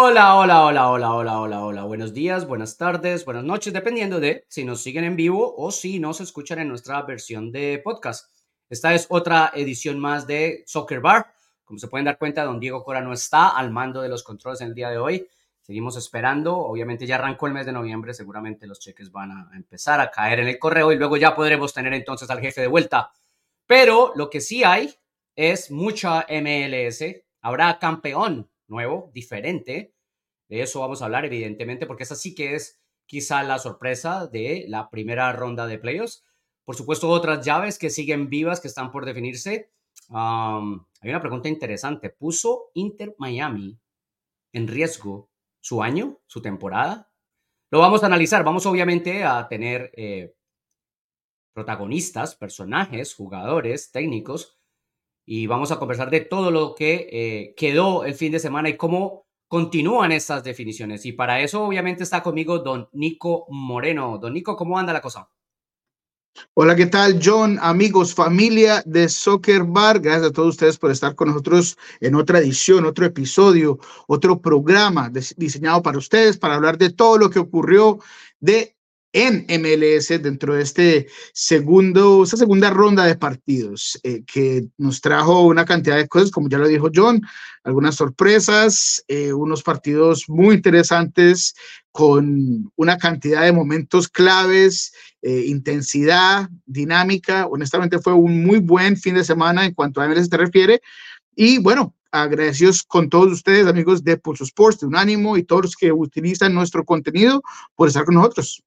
Hola, hola, hola, hola, hola, hola, hola. Buenos días, buenas tardes, buenas noches, dependiendo de si nos siguen en vivo o si nos escuchan en nuestra versión de podcast. Esta es otra edición más de Soccer Bar. Como se pueden dar cuenta, don Diego Cora no está al mando de los controles en el día de hoy. Seguimos esperando. Obviamente ya arrancó el mes de noviembre. Seguramente los cheques van a empezar a caer en el correo y luego ya podremos tener entonces al jefe de vuelta. Pero lo que sí hay es mucha MLS. Habrá campeón nuevo, diferente. De eso vamos a hablar, evidentemente, porque esa sí que es quizá la sorpresa de la primera ronda de playoffs. Por supuesto, otras llaves que siguen vivas, que están por definirse. Hay una pregunta interesante. ¿Puso Inter Miami en riesgo su año, su temporada? Lo vamos a analizar. Vamos obviamente a tener protagonistas, personajes, jugadores, técnicos, y vamos a conversar de todo lo que quedó el fin de semana y cómo continúan estas definiciones. Y para eso, obviamente, está conmigo don Nico Moreno. Don Nico, ¿cómo anda la cosa? Hola, ¿qué tal, John? Amigos, familia de Soccer Bar, gracias a todos ustedes por estar con nosotros en otra edición, otro episodio, otro programa diseñado para ustedes, para hablar de todo lo que ocurrió en MLS dentro de esta segunda ronda de partidos, que nos trajo una cantidad de cosas, como ya lo dijo John, algunas sorpresas, unos partidos muy interesantes con una cantidad de momentos claves, intensidad, dinámica. Honestamente fue un muy buen fin de semana en cuanto a MLS se refiere. Y bueno, agradecidos con todos ustedes, amigos de Pulso Sports, de Unánimo y todos los que utilizan nuestro contenido por estar con nosotros.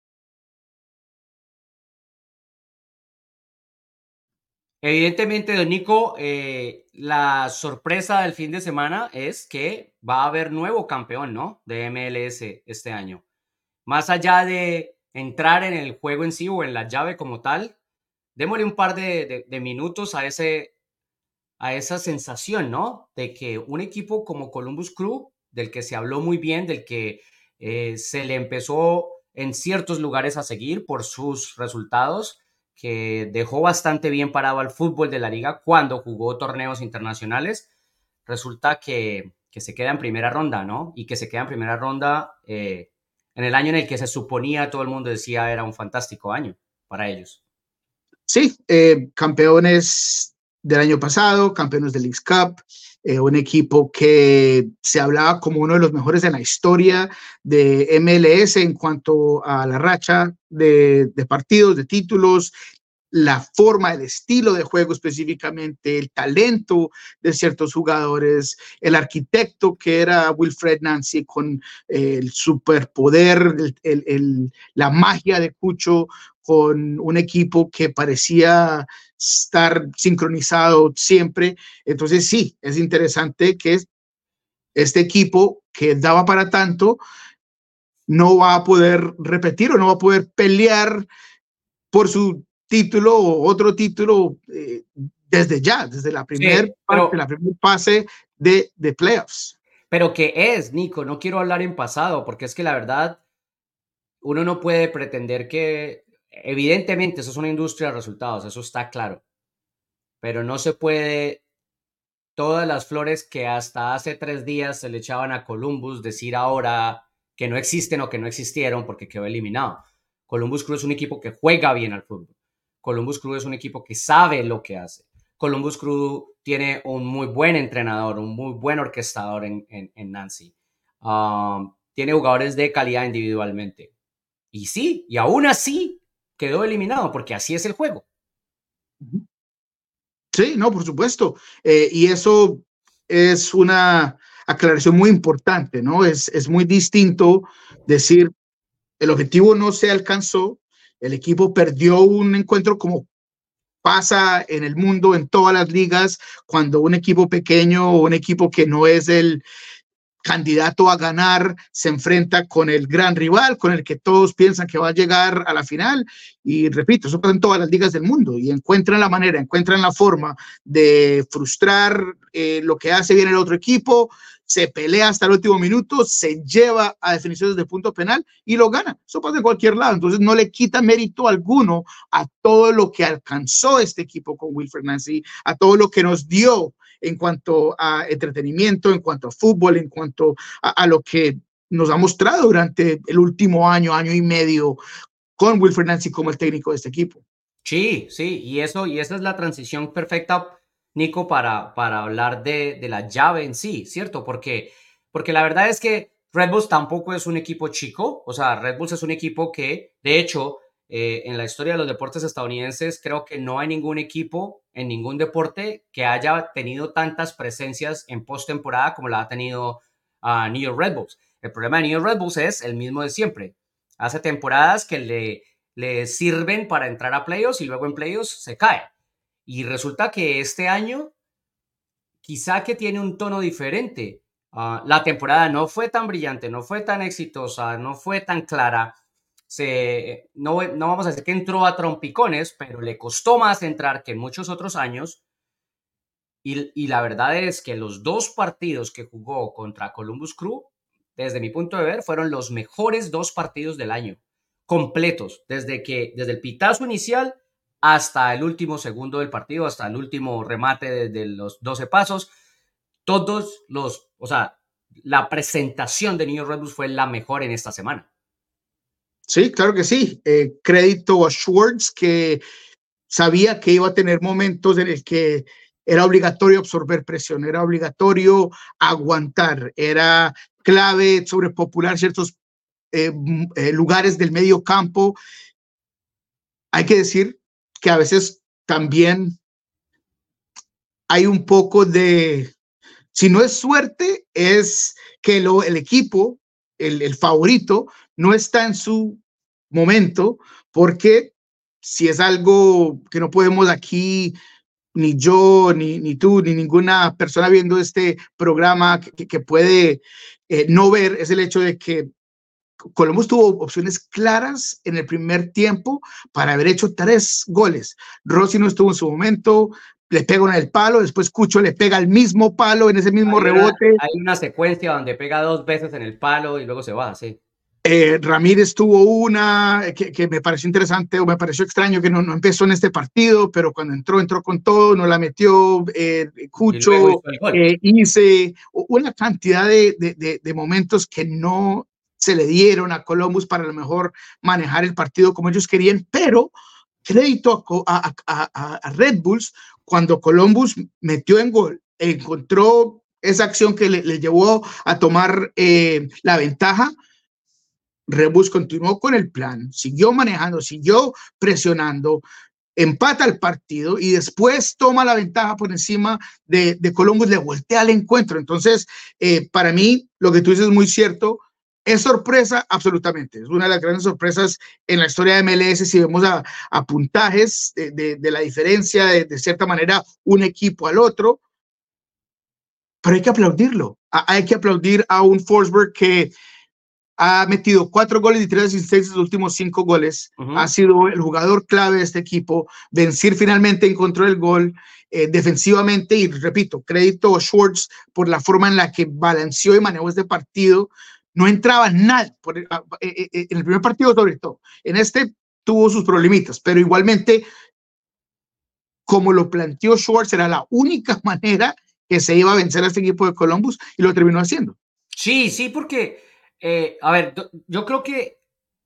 Evidentemente, don Nico, la sorpresa del fin de semana es que va a haber nuevo campeón, ¿no? De MLS este año. Más allá de entrar en el juego en sí o en la llave como tal, démosle un par de minutos a esa sensación, ¿no? De que un equipo como Columbus Crew, del que se habló muy bien, del que se le empezó en ciertos lugares a seguir por sus resultados, que dejó bastante bien parado al fútbol de la liga cuando jugó torneos internacionales, resulta que se queda en primera ronda, ¿no? Y que se queda en primera ronda en el año en el que se suponía, todo el mundo decía, era un fantástico año para ellos. Sí, campeones del año pasado, campeones del Leagues Cup, un equipo que se hablaba como uno de los mejores en la historia de MLS en cuanto a la racha de partidos, de títulos, la forma, el estilo de juego específicamente, el talento de ciertos jugadores, el arquitecto que era Wilfred Nancy con el superpoder, la magia de Cucho, con un equipo que parecía estar sincronizado siempre. Entonces sí, es interesante que este equipo que daba para tanto no va a poder repetir o no va a poder pelear por su título o otro título desde ya, desde la primera Sí, parte, la primera fase de playoffs. pero ¿qué es, Nico? No quiero hablar en pasado, porque es que la verdad, uno no puede pretender que, evidentemente, eso es una industria de resultados, eso está claro, pero no se puede todas las flores que hasta hace 3 días se le echaban a Columbus decir ahora que no existen o que no existieron porque quedó eliminado. Columbus Crew es un equipo que juega bien al fútbol. Columbus Crew es un equipo que sabe lo que hace. Columbus Crew tiene un muy buen entrenador, un muy buen orquestador en Nancy. Tiene jugadores de calidad individualmente. Y sí, y aún así quedó eliminado porque así es el juego. Sí, no, por supuesto. Y eso es una aclaración muy importante, ¿no? Es muy distinto decir el objetivo no se alcanzó, el equipo perdió un encuentro como pasa en el mundo, en todas las ligas, cuando un equipo pequeño o un equipo que no es el candidato a ganar se enfrenta con el gran rival, con el que todos piensan que va a llegar a la final. Y repito, eso pasa en todas las ligas del mundo y encuentran la manera, encuentran la forma de frustrar lo que hace bien el otro equipo, se pelea hasta el último minuto, se lleva a definiciones de punto penal y lo gana. Eso pasa en cualquier lado. Entonces no le quita mérito alguno a todo lo que alcanzó este equipo con Wilfred Nancy, a todo lo que nos dio en cuanto a entretenimiento, en cuanto a fútbol, en cuanto a lo que nos ha mostrado durante el último año, año y medio, con Wilfred Nancy como el técnico de este equipo. Sí, sí, y esa es la transición perfecta, Nico, para hablar de la llave en sí, ¿cierto? Porque la verdad es que Red Bulls tampoco es un equipo chico, o sea, Red Bulls es un equipo que, de hecho, en la historia de los deportes estadounidenses, creo que no hay ningún equipo en ningún deporte que haya tenido tantas presencias en postemporada como la ha tenido New York Red Bulls. El problema de New York Red Bulls es el mismo de siempre. Hace temporadas que le sirven para entrar a playoffs y luego en playoffs se cae. Y resulta que este año quizá que tiene un tono diferente. La temporada no fue tan brillante, no fue tan exitosa, no fue tan clara. No vamos a decir que entró a trompicones, pero le costó más entrar que en muchos otros años. Y la verdad es que los dos partidos que jugó contra Columbus Crew, desde mi punto de ver, fueron los mejores dos partidos del año, completos, desde el pitazo inicial hasta el último segundo del partido, hasta el último remate de los 12 pasos. O sea, la presentación de New York Red Bulls fue la mejor en esta semana. Sí, claro que sí. Crédito a Schwartz, que sabía que iba a tener momentos en el que era obligatorio absorber presión, era obligatorio aguantar, era clave sobrepopular ciertos lugares del medio campo. Hay que decir que a veces también hay un poco de, si no es suerte, es que el equipo, el favorito, no está en su momento, porque si es algo que no podemos aquí, ni yo, ni tú, ni ninguna persona viendo este programa que puede no ver, es el hecho de que Columbus tuvo opciones claras en el primer tiempo para haber hecho 3 goles. Rossi no estuvo en su momento, le pega en el palo, después Cucho le pega al mismo palo en ese mismo rebote. Hay una secuencia donde pega 2 veces en el palo y luego se va, sí. Ramírez tuvo una que me pareció interesante o me pareció extraño que no empezó en este partido, pero cuando entró con todo, no la metió. Y luego Cucho, hizo el gol. hice una cantidad de momentos que no se le dieron a Columbus para a lo mejor manejar el partido como ellos querían, pero crédito a Red Bulls cuando Columbus metió en gol, encontró esa acción que le llevó a tomar la ventaja. Rebus continuó con el plan, siguió manejando, siguió presionando, empata el partido y después toma la ventaja por encima de Columbus, le voltea al encuentro. Entonces, para mí, lo que tú dices es muy cierto. Es sorpresa, absolutamente. Es una de las grandes sorpresas en la historia de MLS. Si vemos a puntajes de la diferencia, de cierta manera, un equipo al otro, pero hay que aplaudirlo. Hay que aplaudir a un Forsberg que ha metido 4 goles y 3 asistencias en los últimos 5 goles. Ha sido el jugador clave de este equipo. Benzir finalmente encontró el gol defensivamente y repito, crédito a Schwartz por la forma en la que balanceó y manejó este partido. No entraba nada en el primer partido sobre todo. En este tuvo sus problemitas, pero igualmente como lo planteó Schwartz era la única manera que se iba a vencer a este equipo de Columbus y lo terminó haciendo. Sí, sí, porque, a ver, yo creo que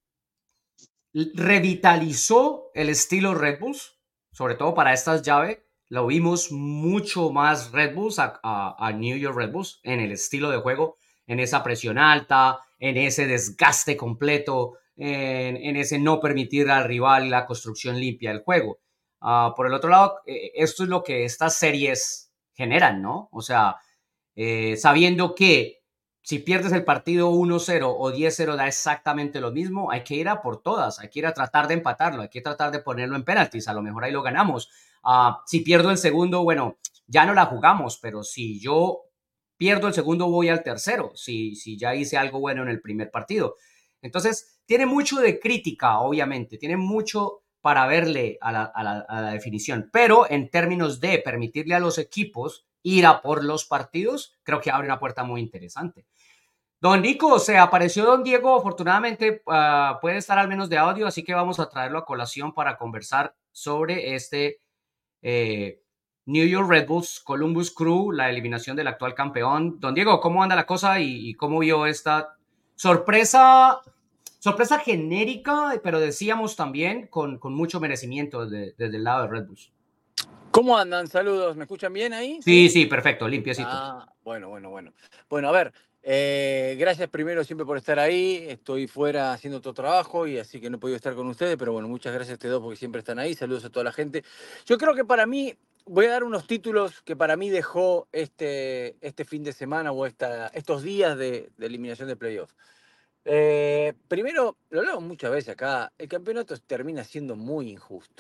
revitalizó el estilo Red Bulls, sobre todo para estas llaves. Lo vimos mucho más Red Bulls a New York Red Bulls en el estilo de juego, en esa presión alta, en ese desgaste completo, en ese no permitir al rival la construcción limpia del juego. Por el otro lado, esto es lo que estas series generan, ¿no? O sea, sabiendo que si pierdes el partido 1-0 o 10-0 da exactamente lo mismo, hay que ir a por todas, hay que ir a tratar de empatarlo, hay que tratar de ponerlo en penaltis, a lo mejor ahí lo ganamos. Si pierdo el segundo, bueno, ya no la jugamos, pero si yo pierdo el segundo voy al tercero, si ya hice algo bueno en el primer partido. Entonces, tiene mucho de crítica, obviamente, tiene mucho para verle a la definición, pero en términos de permitirle a los equipos ir a por los partidos, creo que abre una puerta muy interesante. Don Nico, se apareció don Diego, afortunadamente puede estar al menos de audio, así que vamos a traerlo a colación para conversar sobre este New York Red Bulls, Columbus Crew, la eliminación del actual campeón. Don Diego, ¿cómo anda la cosa y cómo vio esta sorpresa? Sorpresa genérica, pero decíamos también con mucho merecimiento desde el lado de Red Bulls. ¿Cómo andan? Saludos. ¿Me escuchan bien ahí? Sí, sí, perfecto, limpiecito. Bueno. Bueno, a ver, gracias primero siempre por estar ahí. Estoy fuera haciendo otro trabajo y así que no he podido estar con ustedes, pero bueno, muchas gracias a ustedes dos porque siempre están ahí. Saludos a toda la gente. Yo creo que para mí, voy a dar unos títulos que para mí dejó este fin de semana o estos días de eliminación de playoff. Primero, lo hablamos muchas veces acá, el campeonato termina siendo muy injusto.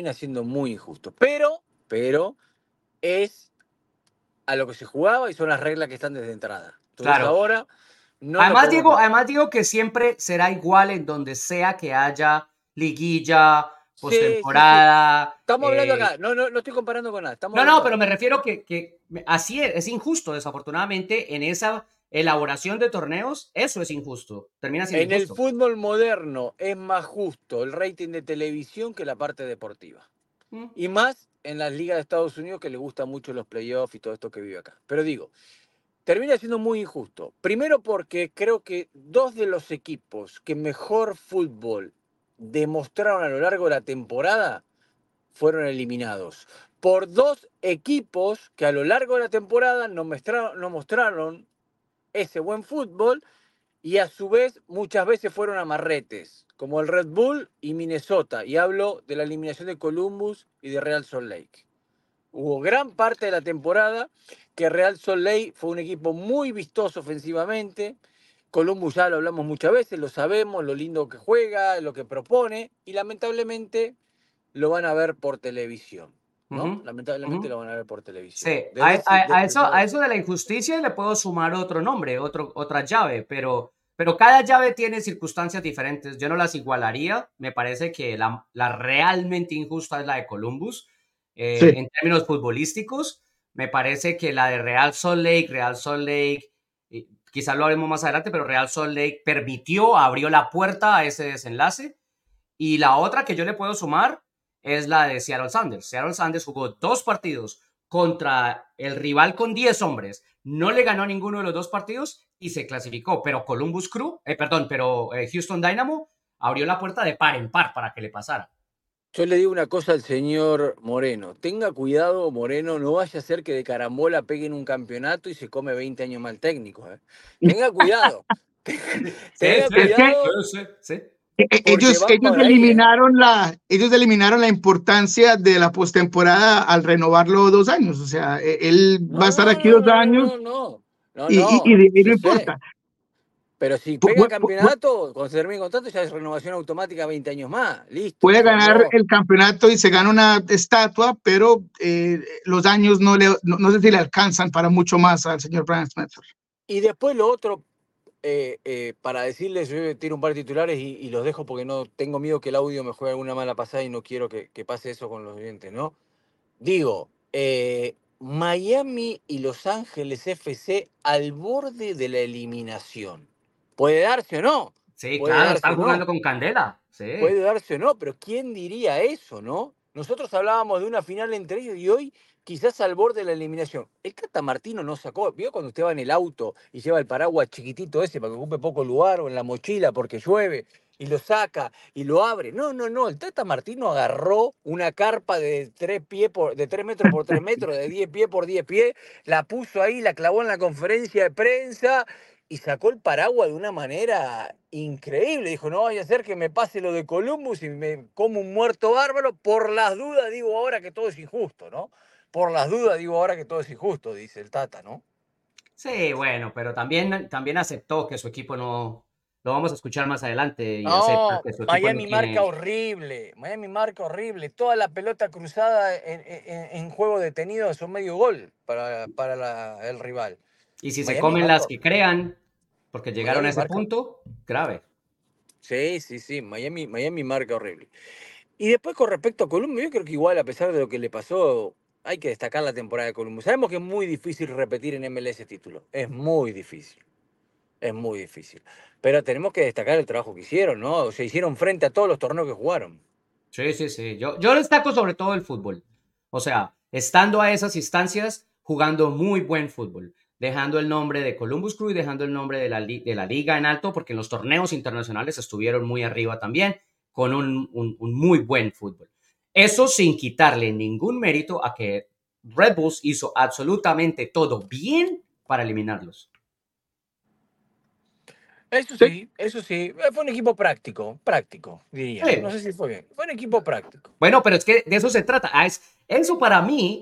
Pero es a lo que se jugaba y son las reglas que están desde entrada. Entonces Claro. ahora no nos Además digo que siempre será igual en donde sea que haya liguilla, postemporada. Sí. Estamos hablando acá, no estoy comparando con nada. Pero me refiero que así es injusto, desafortunadamente, en esa elaboración de torneos, eso es injusto, termina siendo injusto. En el fútbol moderno es más justo el rating de televisión que la parte deportiva. Y más en las ligas de Estados Unidos que le gustan mucho los playoffs y todo esto que vive acá. Pero digo, termina siendo muy injusto. Primero porque creo que dos de los equipos que mejor fútbol demostraron a lo largo de la temporada fueron eliminados. Por dos equipos que a lo largo de la temporada no mostraron ese buen fútbol y a su vez muchas veces fueron amarretes, como el Red Bull y Minnesota. Y hablo de la eliminación de Columbus y de Real Salt Lake. Hubo gran parte de la temporada que Real Salt Lake fue un equipo muy vistoso ofensivamente. Columbus ya lo hablamos muchas veces, lo sabemos, lo lindo que juega, lo que propone, y lamentablemente lo van a ver por televisión, ¿no? Lamentablemente lo van a ver por televisión. Sí, a eso de la injusticia le puedo sumar otro nombre, otra llave, pero cada llave tiene circunstancias diferentes. Yo no las igualaría. Me parece que la realmente injusta es la de Columbus. Sí. En términos futbolísticos, me parece que la de Real Salt Lake, quizás lo haremos más adelante, pero Real Salt Lake abrió la puerta a ese desenlace. Y la otra que yo le puedo sumar es la de Seattle Sounders. Seattle Sounders jugó 2 partidos contra el rival con 10 hombres. No le ganó a ninguno de los 2 partidos y se clasificó. Pero Houston Dynamo abrió la puerta de par en par para que le pasara. Yo le digo una cosa al señor Moreno. Tenga cuidado, Moreno, no vaya a ser que de carambola peguen un campeonato y se come 20 años mal técnico. Tenga cuidado. Tenga cuidado. Sí. Ellos eliminaron la importancia de la postemporada al renovarlo 2 años. O sea, él va a estar aquí 2 años. Y de ahí no importa. Pero si pega campeonato, cuando se termine el contrato, ya es renovación automática 20 años más. Listo. Puede ganar el campeonato y se gana una estatua, pero los años no sé si le alcanzan para mucho más al señor Brian Smetzer. Y después lo otro, para decirles, yo tiro un par de titulares y los dejo porque no tengo miedo que el audio me juegue alguna mala pasada y no quiero que pase eso con los oyentes, ¿no? Digo, Miami y Los Ángeles FC al borde de la eliminación. ¿Puede darse o no? Sí, claro, están jugando con candela. Sí. Puede darse o no, pero ¿quién diría eso, no? Nosotros hablábamos de una final entre ellos y hoy quizás al borde de la eliminación. El Tata Martino no sacó, ¿vio cuando usted va en el auto y lleva el paraguas chiquitito ese para que ocupe poco lugar o en la mochila porque llueve y lo saca y lo abre? No, el Tata Martino agarró una carpa de 3 metros por 3 metros, de 10 pies por 10 pies, la puso ahí, la clavó en la conferencia de prensa y sacó el paraguas de una manera increíble. Dijo, no vaya a ser que me pase lo de Columbus y me como un muerto bárbaro. Por las dudas digo ahora que todo es injusto, ¿no? Por las dudas digo ahora que todo es injusto, dice el Tata, ¿no? Sí, bueno, pero también aceptó que su equipo no... Lo vamos a escuchar más adelante. Y no, que su equipo Miami no tiene... marca horrible. Toda la pelota cruzada en juego detenido es un medio gol para el rival. Y si se comen las que crean, porque llegaron a ese punto, grave. Sí, Miami marca horrible. Y después con respecto a Columbus, yo creo que igual a pesar de lo que le pasó, hay que destacar la temporada de Columbus. Sabemos que es muy difícil repetir en MLS título, es muy difícil. Pero tenemos que destacar el trabajo que hicieron, ¿no? Se hicieron frente a todos los torneos que jugaron. Sí. Yo destaco sobre todo el fútbol. O sea, estando a esas instancias, jugando muy buen fútbol, dejando el nombre de Columbus Crew y dejando el nombre de la liga en alto, porque en los torneos internacionales estuvieron muy arriba también, con un muy buen fútbol. Eso sin quitarle ningún mérito a que Red Bulls hizo absolutamente todo bien para eliminarlos. Eso sí, fue un equipo práctico, diría. Sí. No sé si fue bien, fue un equipo práctico. Bueno, pero es que de eso se trata. Eso para mí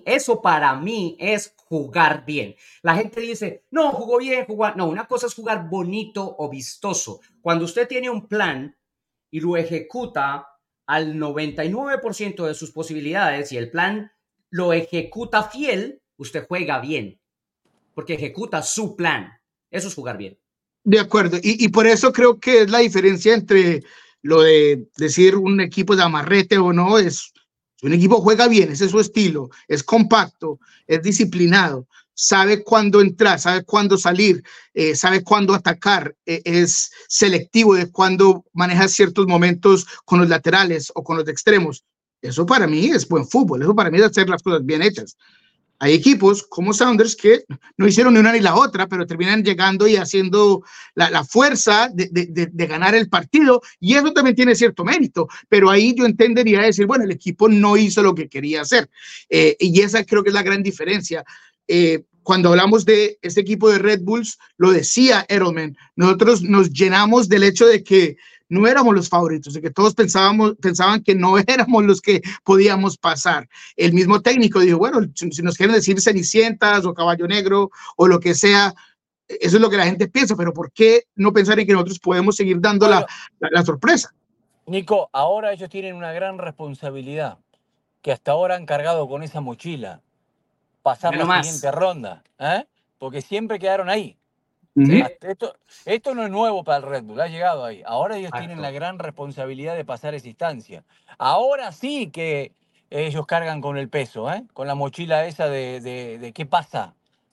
es jugar bien. La gente dice, no, jugó bien, No, una cosa es jugar bonito o vistoso. Cuando usted tiene un plan y lo ejecuta al 99% de sus posibilidades y el plan lo ejecuta fiel, usted juega bien, porque ejecuta su plan. Eso es jugar bien. De acuerdo, y por eso creo que es la diferencia entre lo de decir un equipo de amarrete o no, es un equipo juega bien, ese es su estilo, es compacto, es disciplinado, sabe cuándo entrar, sabe cuándo salir, sabe cuándo atacar, es selectivo de cuándo maneja ciertos momentos con los laterales o con los extremos. Eso para mí es buen fútbol, eso para mí es hacer las cosas bien hechas. Hay equipos como Sounders que no hicieron ni una ni la otra, pero terminan llegando y haciendo la fuerza de ganar el partido, y eso también tiene cierto mérito, pero ahí yo entendería decir, bueno, el equipo no hizo lo que quería hacer, y esa creo que es la gran diferencia. Cuando hablamos de este equipo de Red Bulls, lo decía Edelman, nosotros nos llenamos del hecho de que no éramos los favoritos, de que todos pensaban que no éramos los que podíamos pasar. El mismo técnico dijo, bueno, si nos quieren decir Cenicientas o Caballo Negro o lo que sea, eso es lo que la gente piensa, pero ¿por qué no pensar en que nosotros podemos seguir dando la sorpresa? Nico, ahora ellos tienen una gran responsabilidad, que hasta ahora han cargado con esa mochila, pasar la siguiente ronda, porque siempre quedaron ahí. ¿Sí? Esto no es nuevo para el Red Bull, ha llegado ahí. Ahora ellos tienen la gran responsabilidad de pasar esa instancia. Ahora sí que ellos cargan con el peso, con la mochila esa de qué pasa.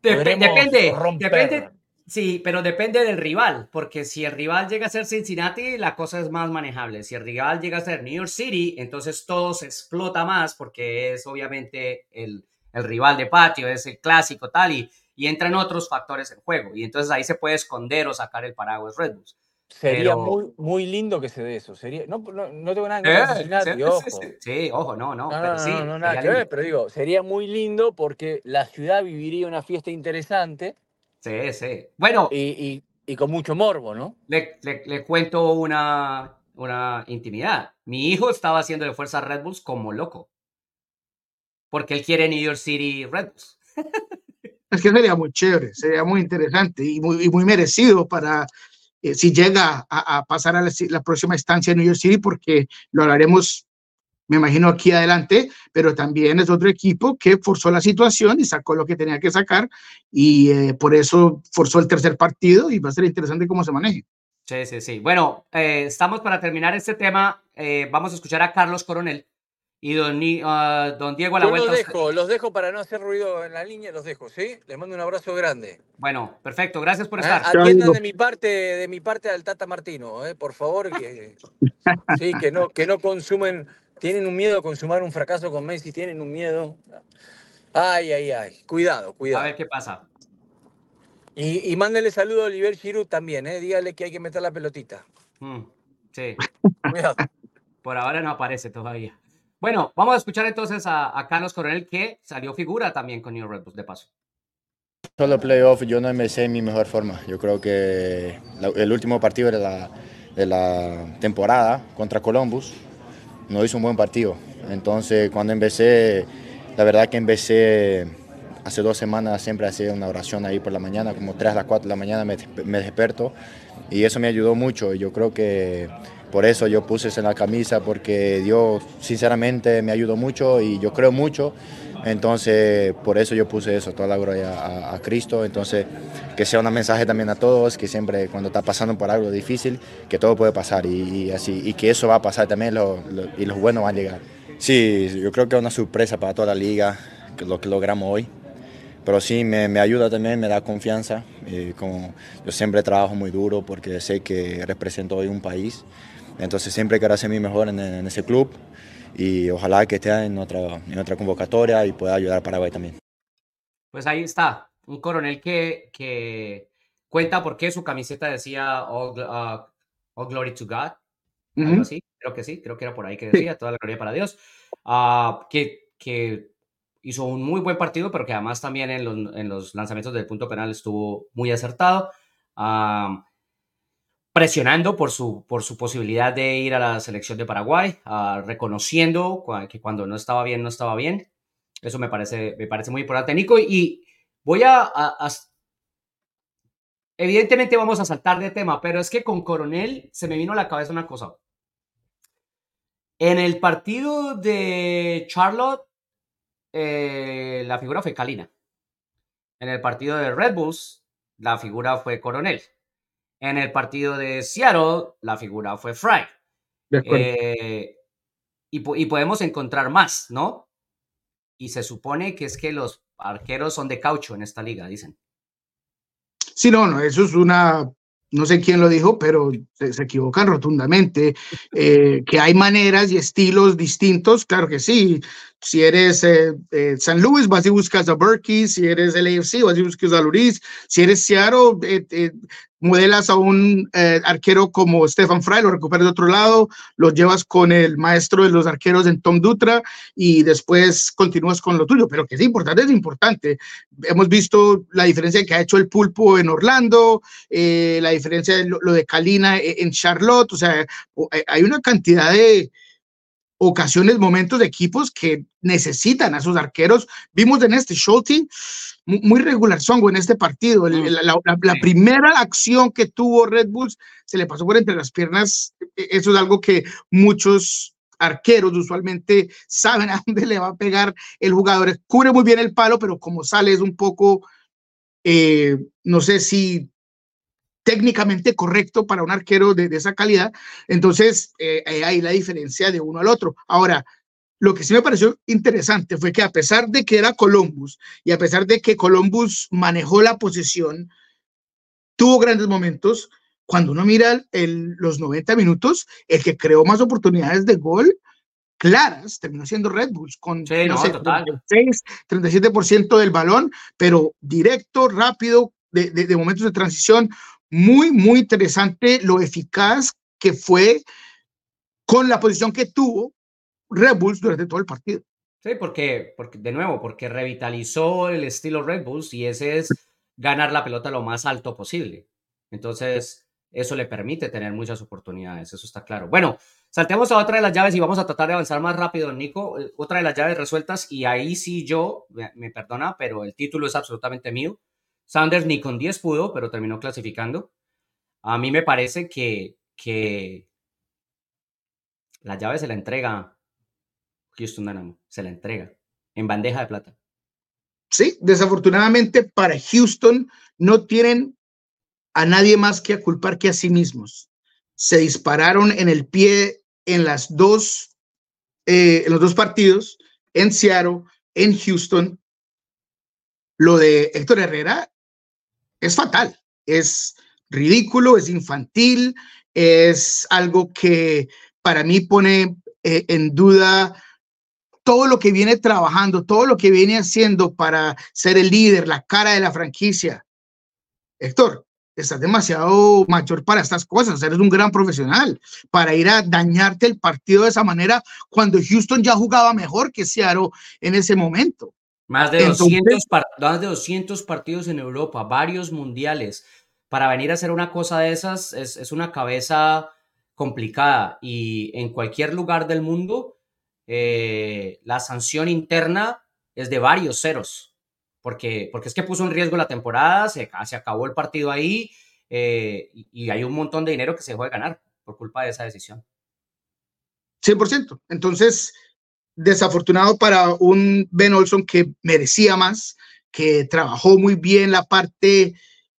Depende, sí, pero depende del rival, porque si el rival llega a ser Cincinnati, la cosa es más manejable. Si el rival llega a ser New York City, entonces todo se explota más porque es obviamente el rival de patio, es el clásico tal, y entran otros factores en juego, y entonces ahí se puede esconder o sacar el paraguas Red Bulls. Sería muy lindo que se dé eso. Sería, no tengo nada en contra de Cincinnati, ojo. Sí, ojo, no, pero sí, no nada que ver, pero digo, sería muy lindo porque la ciudad viviría una fiesta interesante. Sí. Bueno. Y con mucho morbo, ¿no? Le cuento una intimidad. Mi hijo estaba haciendo de fuerza Red Bulls como loco, porque él quiere New York City Red Bulls. Es que sería muy chévere, sería muy interesante y muy merecido para si llega a pasar a la próxima instancia en New York City, porque lo hablaremos, me imagino, aquí adelante, pero también es otro equipo que forzó la situación y sacó lo que tenía que sacar, y por eso forzó el tercer partido, y va a ser interesante cómo se maneje. Sí. Bueno, estamos para terminar este tema. Vamos a escuchar a Carlos Coronel y don Diego a la vuelta. Los dejo para no hacer ruido en la línea, los dejo, ¿sí? Les mando un abrazo grande. Bueno, perfecto, gracias por estar. Atiendan de mi parte al Tata Martino, por favor, sí, que no consumen, tienen un miedo a consumar un fracaso con Messi, tienen un miedo. Ay, cuidado. A ver qué pasa. Y mándele saludo a Oliver Giroud también, dígale que hay que meter la pelotita. Sí. Cuidado. Por ahora no aparece todavía. Bueno, vamos a escuchar entonces a Carlos Coronel, que salió figura también con New Red Bulls, de paso. Solo playoff, yo no empecé en mi mejor forma. Yo creo que el último partido de la temporada contra Columbus no hizo un buen partido. Entonces, cuando empecé, la verdad que empecé hace 2 semanas, siempre hacía una oración ahí por la mañana, como 3 a las 4 de la mañana me desperto, y eso me ayudó mucho. Yo creo que por eso yo puse eso en la camisa, porque Dios sinceramente me ayudó mucho y yo creo mucho. Entonces, por eso yo puse eso, toda la gloria a Cristo. Entonces, que sea un mensaje también a todos, que siempre cuando está pasando por algo difícil, que todo puede pasar y así, y que eso va a pasar también y los buenos van a llegar. Sí, yo creo que es una sorpresa para toda la liga lo que logramos hoy. Pero sí, me ayuda también, me da confianza. Yo siempre trabajo muy duro porque sé que represento hoy un país. Entonces siempre quiero hacer mi mejor en ese club. y ojalá que esté en otra convocatoria y pueda ayudar a Paraguay también. Pues ahí está, un coronel que cuenta por qué su camiseta decía All Glory to God, algo así, creo que sí, creo que era por ahí que decía, toda la gloria para Dios, que hizo un muy buen partido, pero que además también en los lanzamientos del punto penal estuvo muy acertado, presionando por su posibilidad de ir a la selección de Paraguay, reconociendo que cuando no estaba bien, no estaba bien. Eso me parece muy importante, Nico, y voy evidentemente vamos a saltar de tema, pero es que con Coronel se me vino a la cabeza una cosa. En el partido de Charlotte, la figura fue Kalina. En el partido de Red Bulls, la figura fue Coronel. En el partido de Seattle, la figura fue Fry. Y podemos encontrar más, ¿no? Y se supone que es que los arqueros son de caucho en esta liga, dicen. Sí, no, eso es no sé quién lo dijo, pero se equivocan rotundamente, que hay maneras y estilos distintos, claro que sí. Si eres San Luis, vas y buscas a Berkey. Si eres el AFC, vas y buscas a Luis. Si eres Seattle, modelas a un arquero como Stefan Fry, lo recuperas de otro lado, lo llevas con el maestro de los arqueros en Tom Dutra y después continúas con lo tuyo, pero que es importante. Hemos visto la diferencia que ha hecho el Pulpo en Orlando, la diferencia de lo de Kalina en Charlotte, o sea, hay una cantidad de ocasiones, momentos de equipos que necesitan a sus arqueros. Vimos en este Schulte muy regular songo en este partido. La primera acción que tuvo Red Bulls se le pasó por entre las piernas. Eso es algo que muchos arqueros usualmente saben a dónde le va a pegar el jugador. Cubre muy bien el palo, pero como sale es un poco, no sé si técnicamente correcto para un arquero de esa calidad. Entonces, ahí la diferencia de uno al otro. Ahora, lo que sí me pareció interesante fue que a pesar de que era Columbus y a pesar de que Columbus manejó la posesión, tuvo grandes momentos. Cuando uno mira los 90 minutos, el que creó más oportunidades de gol claras terminó siendo Red Bulls con, sí, no sé, 37% del balón, pero directo, rápido, de momentos de transición. Muy, muy interesante lo eficaz que fue con la posición que tuvo Red Bulls durante todo el partido. Sí, porque de nuevo, porque revitalizó el estilo Red Bulls y ese es ganar la pelota lo más alto posible. Entonces, eso le permite tener muchas oportunidades, eso está claro. Bueno, saltemos a otra de las llaves y vamos a tratar de avanzar más rápido, Nico. Otra de las llaves resueltas y ahí sí me perdona, pero el título es absolutamente mío. Sanders ni con 10 pudo, pero terminó clasificando. A mí me parece que la llave se la entrega Houston Dynamo, se la entrega en bandeja de plata. Sí, desafortunadamente para Houston no tienen a nadie más que a culpar que a sí mismos. Se dispararon en el pie en los dos partidos, en Seattle, en Houston. Lo de Héctor Herrera es fatal, es ridículo, es infantil, es algo que para mí pone en duda todo lo que viene trabajando, todo lo que viene haciendo para ser el líder, la cara de la franquicia. Héctor, estás demasiado mayor para estas cosas, eres un gran profesional, para ir a dañarte el partido de esa manera cuando Houston ya jugaba mejor que Seattle en ese momento. Más de 200 partidos en Europa, varios mundiales. Para venir a hacer una cosa de esas es una cabeza complicada y en cualquier lugar del mundo la sanción interna es de varios ceros, porque es que puso en riesgo la temporada, se acabó el partido ahí y hay un montón de dinero que se dejó de ganar por culpa de esa decisión. 100%. Entonces, desafortunado para un Ben Olsen que merecía más, que trabajó muy bien la parte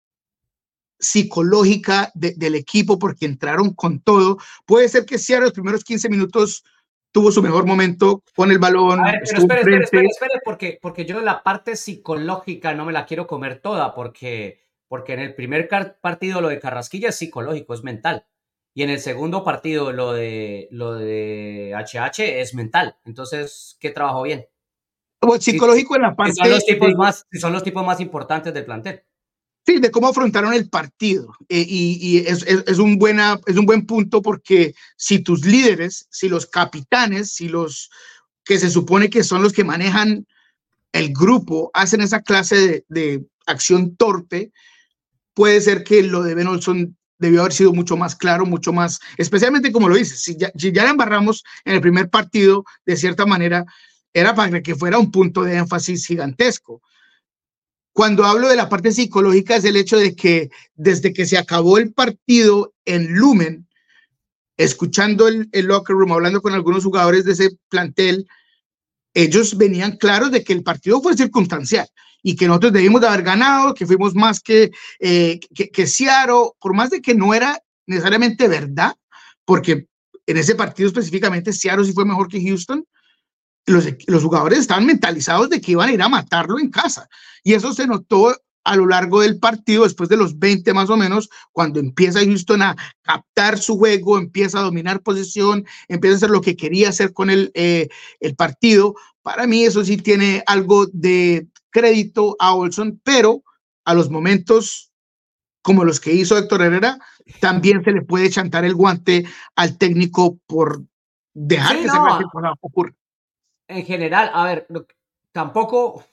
psicológica del equipo porque entraron con todo. Puede ser que Seattle los primeros 15 minutos tuvo su mejor momento con el balón. A ver, pero espere, porque yo la parte psicológica no me la quiero comer toda, porque en el primer partido lo de Carrasquilla es psicológico, es mental. Y en el segundo partido lo de HH es mental. Entonces, ¿qué trabajó bien? Psicológico en la parte si son los tipos más importantes del plantel. Sí, de cómo afrontaron el partido. Y es un buen punto, porque si tus líderes, si los capitanes, si los que se supone que son los que manejan el grupo hacen esa clase de acción torpe, puede ser que lo de Ben Olsen debió haber sido mucho más claro, mucho más, especialmente como lo dices, si ya la embarramos en el primer partido, de cierta manera, era para que fuera un punto de énfasis gigantesco. Cuando hablo de la parte psicológica, es el hecho de que desde que se acabó el partido en Lumen, escuchando el locker room, hablando con algunos jugadores de ese plantel, ellos venían claros de que el partido fue circunstancial y que nosotros debimos de haber ganado, que fuimos más que Seattle, por más de que no era necesariamente verdad, porque en ese partido específicamente Seattle sí fue mejor que Houston. Los jugadores estaban mentalizados de que iban a ir a matarlo en casa, y eso se notó a lo largo del partido, después de los 20 más o menos, cuando empieza Houston a captar su juego, empieza a dominar posición, empieza a hacer lo que quería hacer con el partido. Para mí eso sí tiene algo de crédito a Olsen, pero a los momentos como los que hizo Héctor Herrera, también se le puede chantar el guante al técnico por dejar que esa cosa ocurra. En general, a ver, tampoco,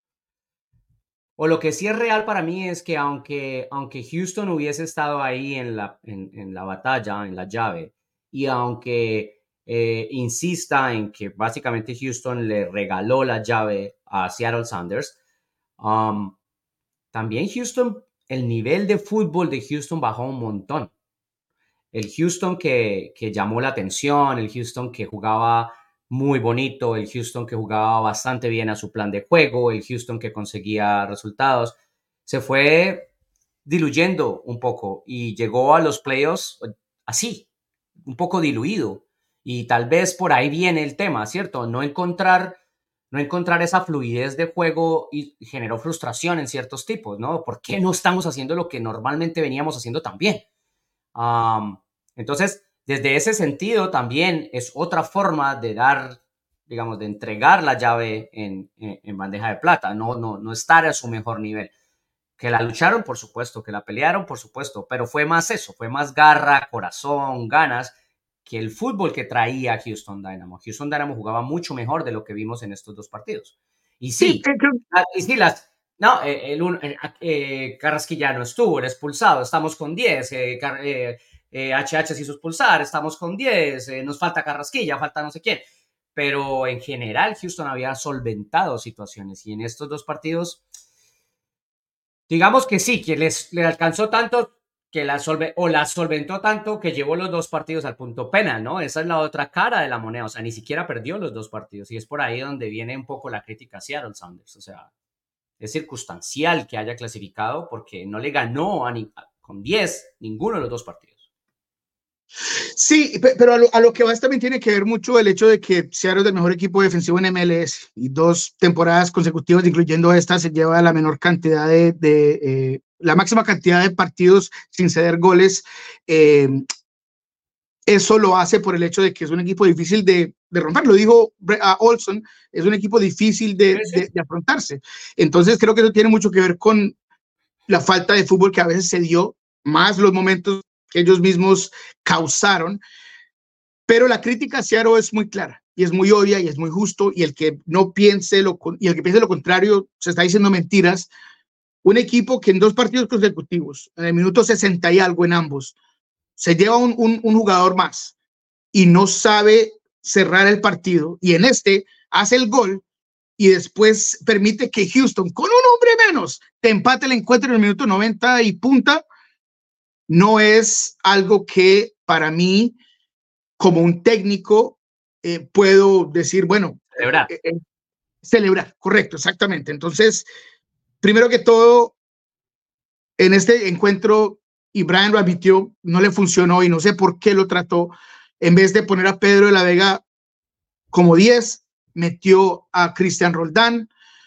o lo que sí es real para mí es que aunque Houston hubiese estado ahí en la batalla, en la llave, y aunque insista en que básicamente Houston le regaló la llave a Seattle Sounders, también Houston, el nivel de fútbol de Houston bajó un montón. El Houston que llamó la atención, el Houston que jugaba muy bonito, el Houston que jugaba bastante bien a su plan de juego, el Houston que conseguía resultados, se fue diluyendo un poco y llegó a los playoffs así, un poco diluido. Y tal vez por ahí viene el tema, ¿cierto? No encontrar esa fluidez de juego y generó frustración en ciertos tipos, ¿no? ¿Por qué no estamos haciendo lo que normalmente veníamos haciendo tan bien? Entonces, desde ese sentido también es otra forma de dar, digamos, de entregar la llave en bandeja de plata, no estar a su mejor nivel. Que la lucharon, por supuesto, que la pelearon, por supuesto, pero fue más eso, fue más garra, corazón, ganas, que el fútbol que traía Houston Dynamo. Houston Dynamo jugaba mucho mejor de lo que vimos en estos dos partidos. Y sí, Carrasquilla no estuvo, era expulsado, estamos con 10, HH se hizo expulsar, estamos con 10, nos falta Carrasquilla, falta no sé quién, pero en general Houston había solventado situaciones, y en estos dos partidos, digamos que sí, que le alcanzó tanto, que la solventó tanto, que llevó los dos partidos al punto penal, ¿no? Esa es la otra cara de la moneda, o sea, ni siquiera perdió los dos partidos, y es por ahí donde viene un poco la crítica a Seattle Sounders, o sea, es circunstancial que haya clasificado porque no le ganó con 10 ninguno de los dos partidos. Sí, pero a lo que vas también tiene que ver mucho el hecho de que Seattle es el mejor equipo defensivo en MLS, y 2 temporadas consecutivas, incluyendo esta, se lleva la menor cantidad la máxima cantidad de partidos sin ceder goles. Eso lo hace por el hecho de que es un equipo difícil de romper. Lo dijo Olsen, es un equipo difícil de afrontarse. Entonces creo que eso tiene mucho que ver con la falta de fútbol que a veces se dio, más los momentos que ellos mismos causaron. Pero la crítica a Seattle es muy clara y es muy obvia y es muy justo, y el que no piense lo contrario se está diciendo mentiras. Un equipo que en 2 partidos consecutivos, en el minuto 60 y algo en ambos, se lleva un jugador más y no sabe cerrar el partido, y en este hace el gol y después permite que Houston, con un hombre menos, te empate el encuentro en el minuto 90 y punta, no es algo que para mí, como un técnico, puedo decir, bueno, celebrar, correcto, exactamente. Entonces, primero que todo, en este encuentro, y Brian lo admitió, no le funcionó, y no sé por qué lo trató. En vez de poner a Pedro de la Vega como 10, metió a Cristian Roldán.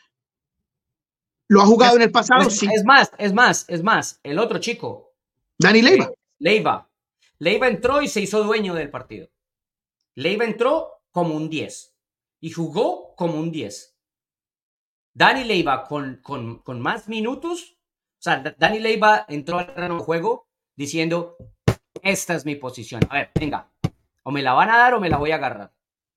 Lo ha jugado en el pasado, sí. Es más, el otro chico, Dani Leiva. Leiva entró y se hizo dueño del partido. Leiva entró como un 10 y jugó como un 10. Dani Leiva con más minutos, o sea, Dani Leiva entró al juego diciendo, esta es mi posición. A ver, venga, o me la van a dar o me la voy a agarrar.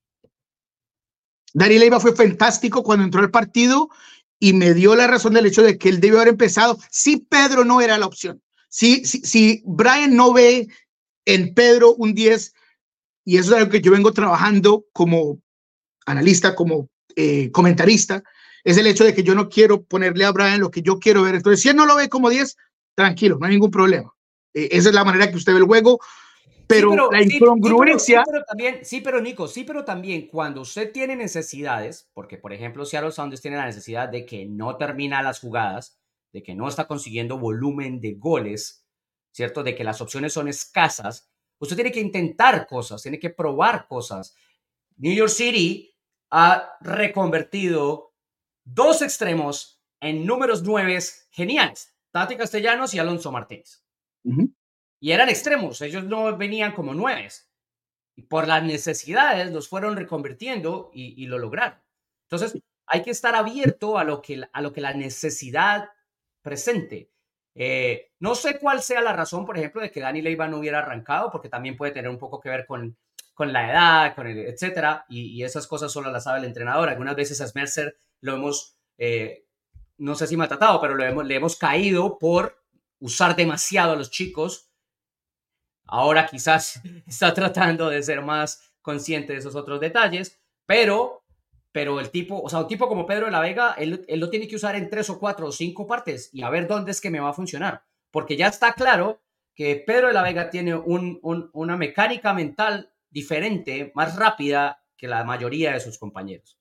Dani Leiva fue fantástico cuando entró al partido y me dio la razón del hecho de que él debió haber empezado. Si Pedro no era la opción, si Brian no ve en Pedro un 10, y eso es algo que yo vengo trabajando como analista, como comentarista, es el hecho de que yo no quiero ponerle a Brian lo que yo quiero ver. Entonces, si él no lo ve como 10, tranquilo, no hay ningún problema. Esa es la manera que usted ve el juego. Pero la incongruencia... pero Nico, pero también cuando usted tiene necesidades, porque por ejemplo Seattle Sounders tiene la necesidad de que no termina las jugadas, de que no está consiguiendo volumen de goles, ¿cierto? De que las opciones son escasas, usted tiene que intentar cosas, tiene que probar cosas. New York City ha reconvertido 2 extremos en números 9 geniales, Tati Castellanos y Alonso Martínez. Y eran extremos, ellos no venían como 9. Y por las necesidades los fueron reconvirtiendo y lo lograron. Entonces, hay que estar abierto a lo que la necesidad presente. No sé cuál sea la razón, por ejemplo, de que Dani Leiva no hubiera arrancado, porque también puede tener un poco que ver con la edad, etcétera, y esas cosas solo las sabe el entrenador. Algunas veces a Smercer lo hemos, no sé si maltratado, pero le hemos caído por usar demasiado a los chicos. Ahora quizás está tratando de ser más consciente de esos otros detalles, pero el tipo, o sea, un tipo como Pedro de la Vega, él lo tiene que usar en 3 o 4 o 5 partes y a ver dónde es que me va a funcionar. Porque ya está claro que Pedro de la Vega tiene una mecánica mental diferente, más rápida que la mayoría de sus compañeros.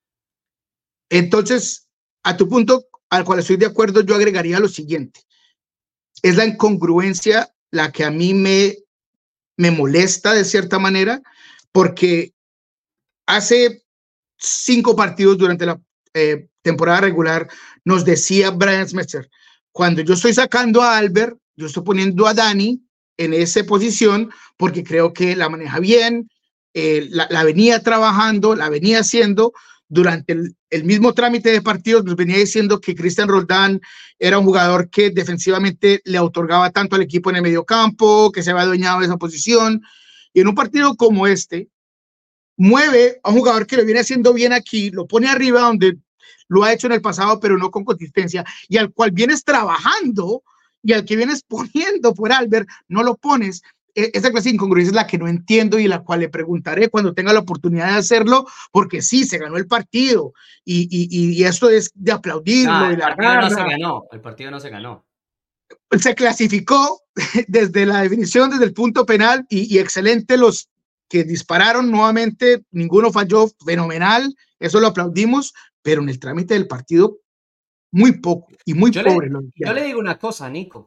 Entonces, a tu punto, al cual estoy de acuerdo, yo agregaría lo siguiente. Es la incongruencia la que a mí me molesta de cierta manera, porque hace 5 partidos durante la temporada regular nos decía Brian Smetzer, cuando yo estoy sacando a Albert, yo estoy poniendo a Dani en esa posición porque creo que la maneja bien, la venía trabajando, la venía haciendo. Durante el mismo trámite de partidos nos venía diciendo que Cristian Roldán era un jugador que defensivamente le otorgaba tanto al equipo en el medio campo, que se había adueñado de esa posición, y en un partido como este mueve a un jugador que lo viene haciendo bien aquí, lo pone arriba donde lo ha hecho en el pasado, pero no con consistencia, y al cual vienes trabajando y al que vienes poniendo por Albert, no lo pones. Esa clase de incongruencia es la que no entiendo y la cual le preguntaré cuando tenga la oportunidad de hacerlo, porque sí, se ganó el partido y esto es de aplaudirlo. El partido no se ganó, el partido no se ganó. Se clasificó desde la definición, desde el punto penal y excelente los que dispararon nuevamente, ninguno falló, fenomenal, eso lo aplaudimos, pero en el trámite del partido muy poco y muy pobre. Yo le digo una cosa, Nico.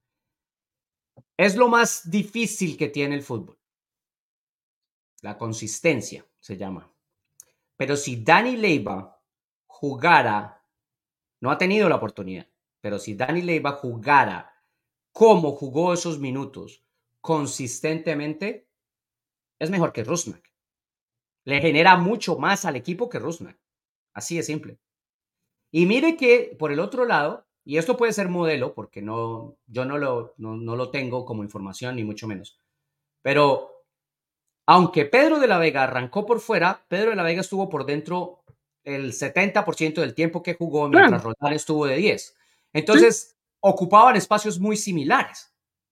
Es lo más difícil que tiene el fútbol. La consistencia se llama. Pero si Dani Leiva jugara, no ha tenido la oportunidad, pero si Dani Leiva jugara como jugó esos minutos consistentemente, es mejor que Rusnak. Le genera mucho más al equipo que Rusnak. Así de simple. Y mire que por el otro lado, y esto puede ser modelo, porque yo no lo tengo como información, ni mucho menos, pero aunque Pedro de la Vega arrancó por fuera, Pedro de la Vega estuvo por dentro el 70% del tiempo que jugó, mientras Roldán estuvo de 10. Entonces, ocupaban espacios muy similares.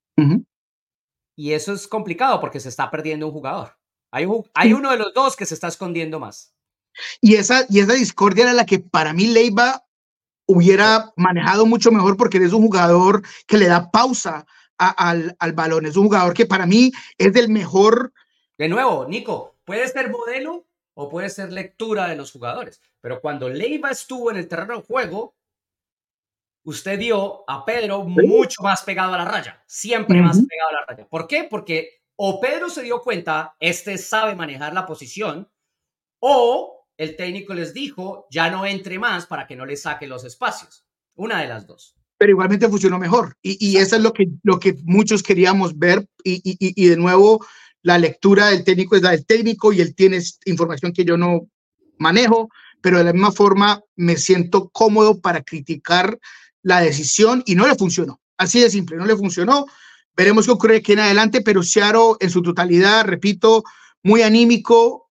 Y eso es complicado porque se está perdiendo un jugador. Hay uno de los dos que se está escondiendo más. Y esa discordia era la que para mí Leiva hubiera manejado mucho mejor, porque es un jugador que le da pausa al balón. Es un jugador que para mí es del mejor. De nuevo, Nico, puede ser modelo o puede ser lectura de los jugadores, pero cuando Leiva estuvo en el terreno de juego, usted vio a Pedro mucho más pegado a la raya, siempre más pegado a la raya. ¿Por qué? Porque o Pedro se dio cuenta, sabe manejar la posición, o el técnico les dijo, ya no entre más para que no le saque los espacios. Una de las dos. pero igualmente funcionó mejor. Y eso es lo que muchos queríamos ver. Y de nuevo, la lectura del técnico es la del técnico y él tiene información que yo no manejo, pero de la misma forma me siento cómodo para criticar la decisión y no le funcionó. Así de simple, no le funcionó. Veremos qué ocurre aquí en adelante, pero Seattle en su totalidad, repito, muy anímico,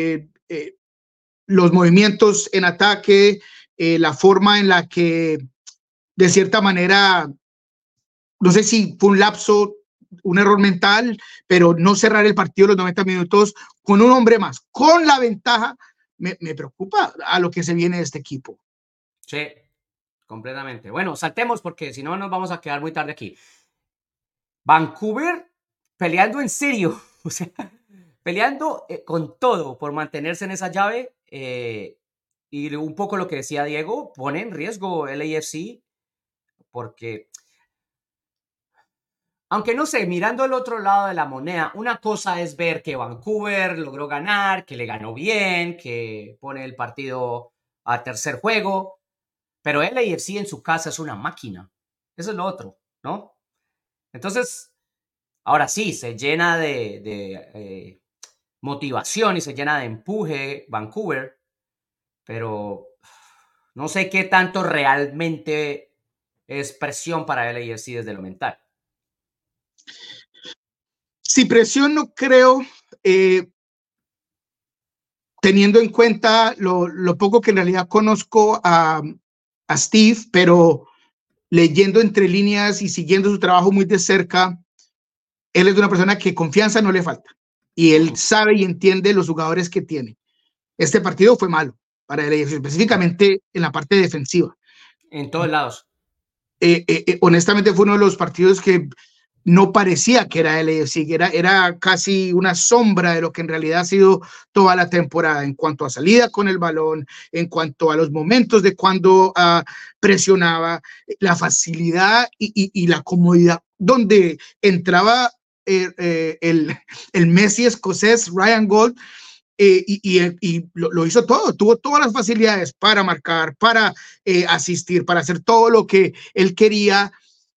los movimientos en ataque, la forma en la que, de cierta manera, no sé si fue un lapso, un error mental, pero no cerrar el partido los 90 minutos con un hombre más, con la ventaja, me preocupa a lo que se viene de este equipo. Sí, completamente. Bueno, saltemos porque si no nos vamos a quedar muy tarde aquí. Vancouver peleando en serio, o sea, peleando con todo por mantenerse en esa llave, y un poco lo que decía Diego, pone en riesgo el LAFC porque, aunque no sé, mirando el otro lado de la moneda, una cosa es ver que Vancouver logró ganar, que le ganó bien, que pone el partido a tercer juego, pero el LAFC en su casa es una máquina. Eso es lo otro, ¿no? Entonces, ahora sí, se llena de motivación y se llena de empuje Vancouver, pero no sé qué tanto realmente es presión para el LAFC desde lo mental. Si presión no creo, teniendo en cuenta lo poco que en realidad conozco a Steve, pero leyendo entre líneas y siguiendo su trabajo muy de cerca, él es una persona que confianza no le falta y él sabe y entiende los jugadores que tiene. Este partido fue malo para él, específicamente en la parte defensiva. En todos lados. Honestamente fue uno de los partidos que no parecía que era LAFC, era casi una sombra de lo que en realidad ha sido toda la temporada en cuanto a salida con el balón, en cuanto a los momentos de cuando presionaba, la facilidad y la comodidad donde entraba el Messi escocés Ryan Gold. Y lo hizo todo, tuvo todas las facilidades para marcar, para asistir, para hacer todo lo que él quería.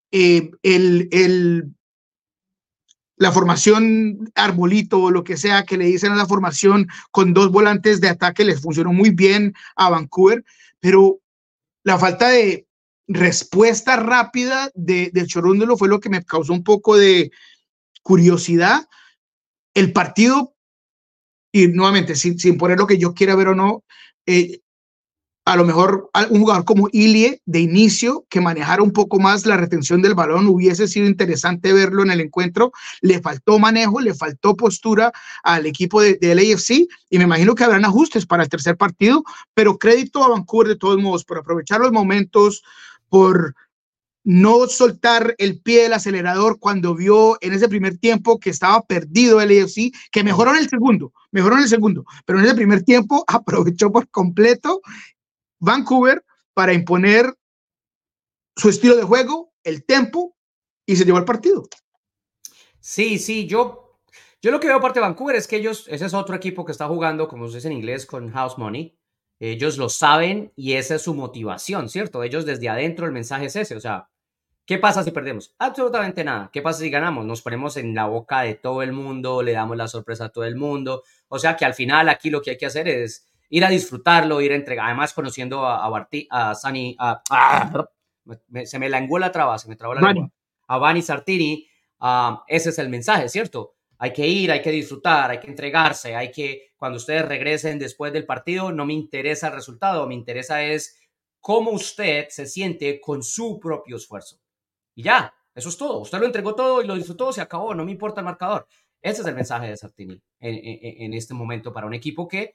La formación arbolito o lo que sea que le dicen a la formación con dos volantes de ataque les funcionó muy bien a Vancouver, pero la falta de respuesta rápida de Chorúndolo fue lo que me causó un poco de curiosidad. El partido, y nuevamente, sin poner lo que yo quiera ver o no, a lo mejor un jugador como Ilie de inicio que manejara un poco más la retención del balón, hubiese sido interesante verlo en el encuentro. Le faltó manejo, le faltó postura al equipo de LAFC y me imagino que habrán ajustes para el tercer partido, pero crédito a Vancouver de todos modos por aprovechar los momentos, por no soltar el pie del acelerador cuando vio en ese primer tiempo que estaba perdido el LAFC, que mejoró en el segundo, pero en ese primer tiempo aprovechó por completo Vancouver para imponer su estilo de juego, el tempo, y se llevó el partido. Sí, yo lo que veo parte de Vancouver es que ese es otro equipo que está jugando, como se dice en inglés, con house money. Ellos lo saben y esa es su motivación, ¿cierto? Ellos desde adentro el mensaje es ese, o sea, ¿qué pasa si perdemos? Absolutamente nada. ¿Qué pasa si ganamos? Nos ponemos en la boca de todo el mundo, le damos la sorpresa a todo el mundo. O sea que al final aquí lo que hay que hacer es ir a disfrutarlo, ir a entregar. Además, conociendo a Sani, se me lenguó la traba, se me trabó la lengua. A Vanni Sartini, ese es el mensaje, ¿cierto? Hay que ir, hay que disfrutar, hay que entregarse, cuando ustedes regresen después del partido, no me interesa el resultado, me interesa es cómo usted se siente con su propio esfuerzo. Y ya, eso es todo. Usted lo entregó todo y lo disfrutó, se acabó, no me importa el marcador. Ese es el mensaje de Sartini en este momento para un equipo que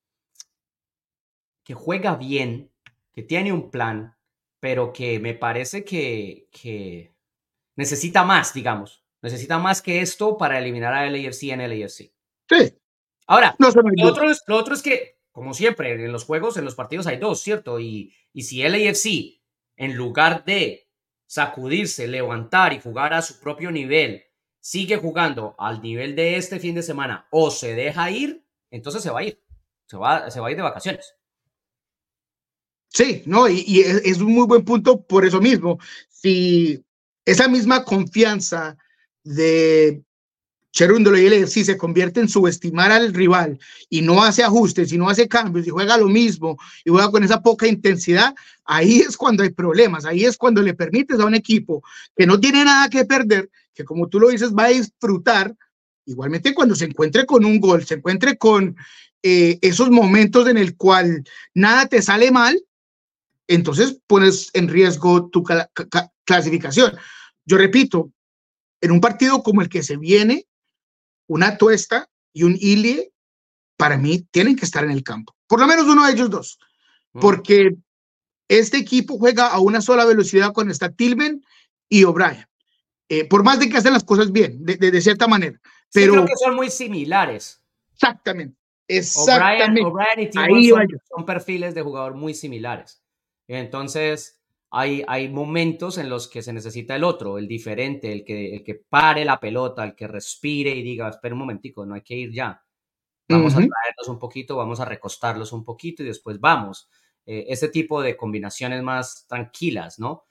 juega bien, que tiene un plan, pero que me parece que necesita más, digamos. Necesita más que esto para eliminar a LAFC en LAFC. Sí. Ahora, lo otro es que, como siempre, en los juegos, en los partidos hay dos, ¿cierto? Y si LAFC, en lugar de sacudirse, levantar y jugar a su propio nivel, sigue jugando al nivel de este fin de semana o se deja ir, entonces se va a ir. Se va a ir de vacaciones. Sí, no, y es un muy buen punto por eso mismo. si esa misma confianza de Cherúndolo y LAFC se convierte en subestimar al rival y no hace ajustes y no hace cambios y juega lo mismo y juega con esa poca intensidad, ahí es cuando hay problemas, ahí es cuando le permites a un equipo que no tiene nada que perder, que como tú lo dices va a disfrutar, igualmente cuando se encuentre con un gol, se encuentre con esos momentos en el cual nada te sale mal, entonces pones en riesgo tu clasificación. Yo repito, en un partido como el que se viene, una Tuesta y un Ilie, para mí, tienen que estar en el campo. Por lo menos uno de ellos dos. Porque este equipo juega a una sola velocidad cuando está Tillman y O'Brien. Por más de que hacen las cosas bien, de cierta manera. Sí, Pero creo que son muy similares. exactamente. O'Brien y Tillman son perfiles de jugador muy similares. Entonces, hay momentos en los que se necesita el otro, el diferente, el que pare la pelota, el que respire y diga, espera un momentico, no hay que ir ya. Vamos a traerlos un poquito, vamos a recostarlos un poquito y después vamos. Ese tipo de combinaciones más tranquilas, ¿no?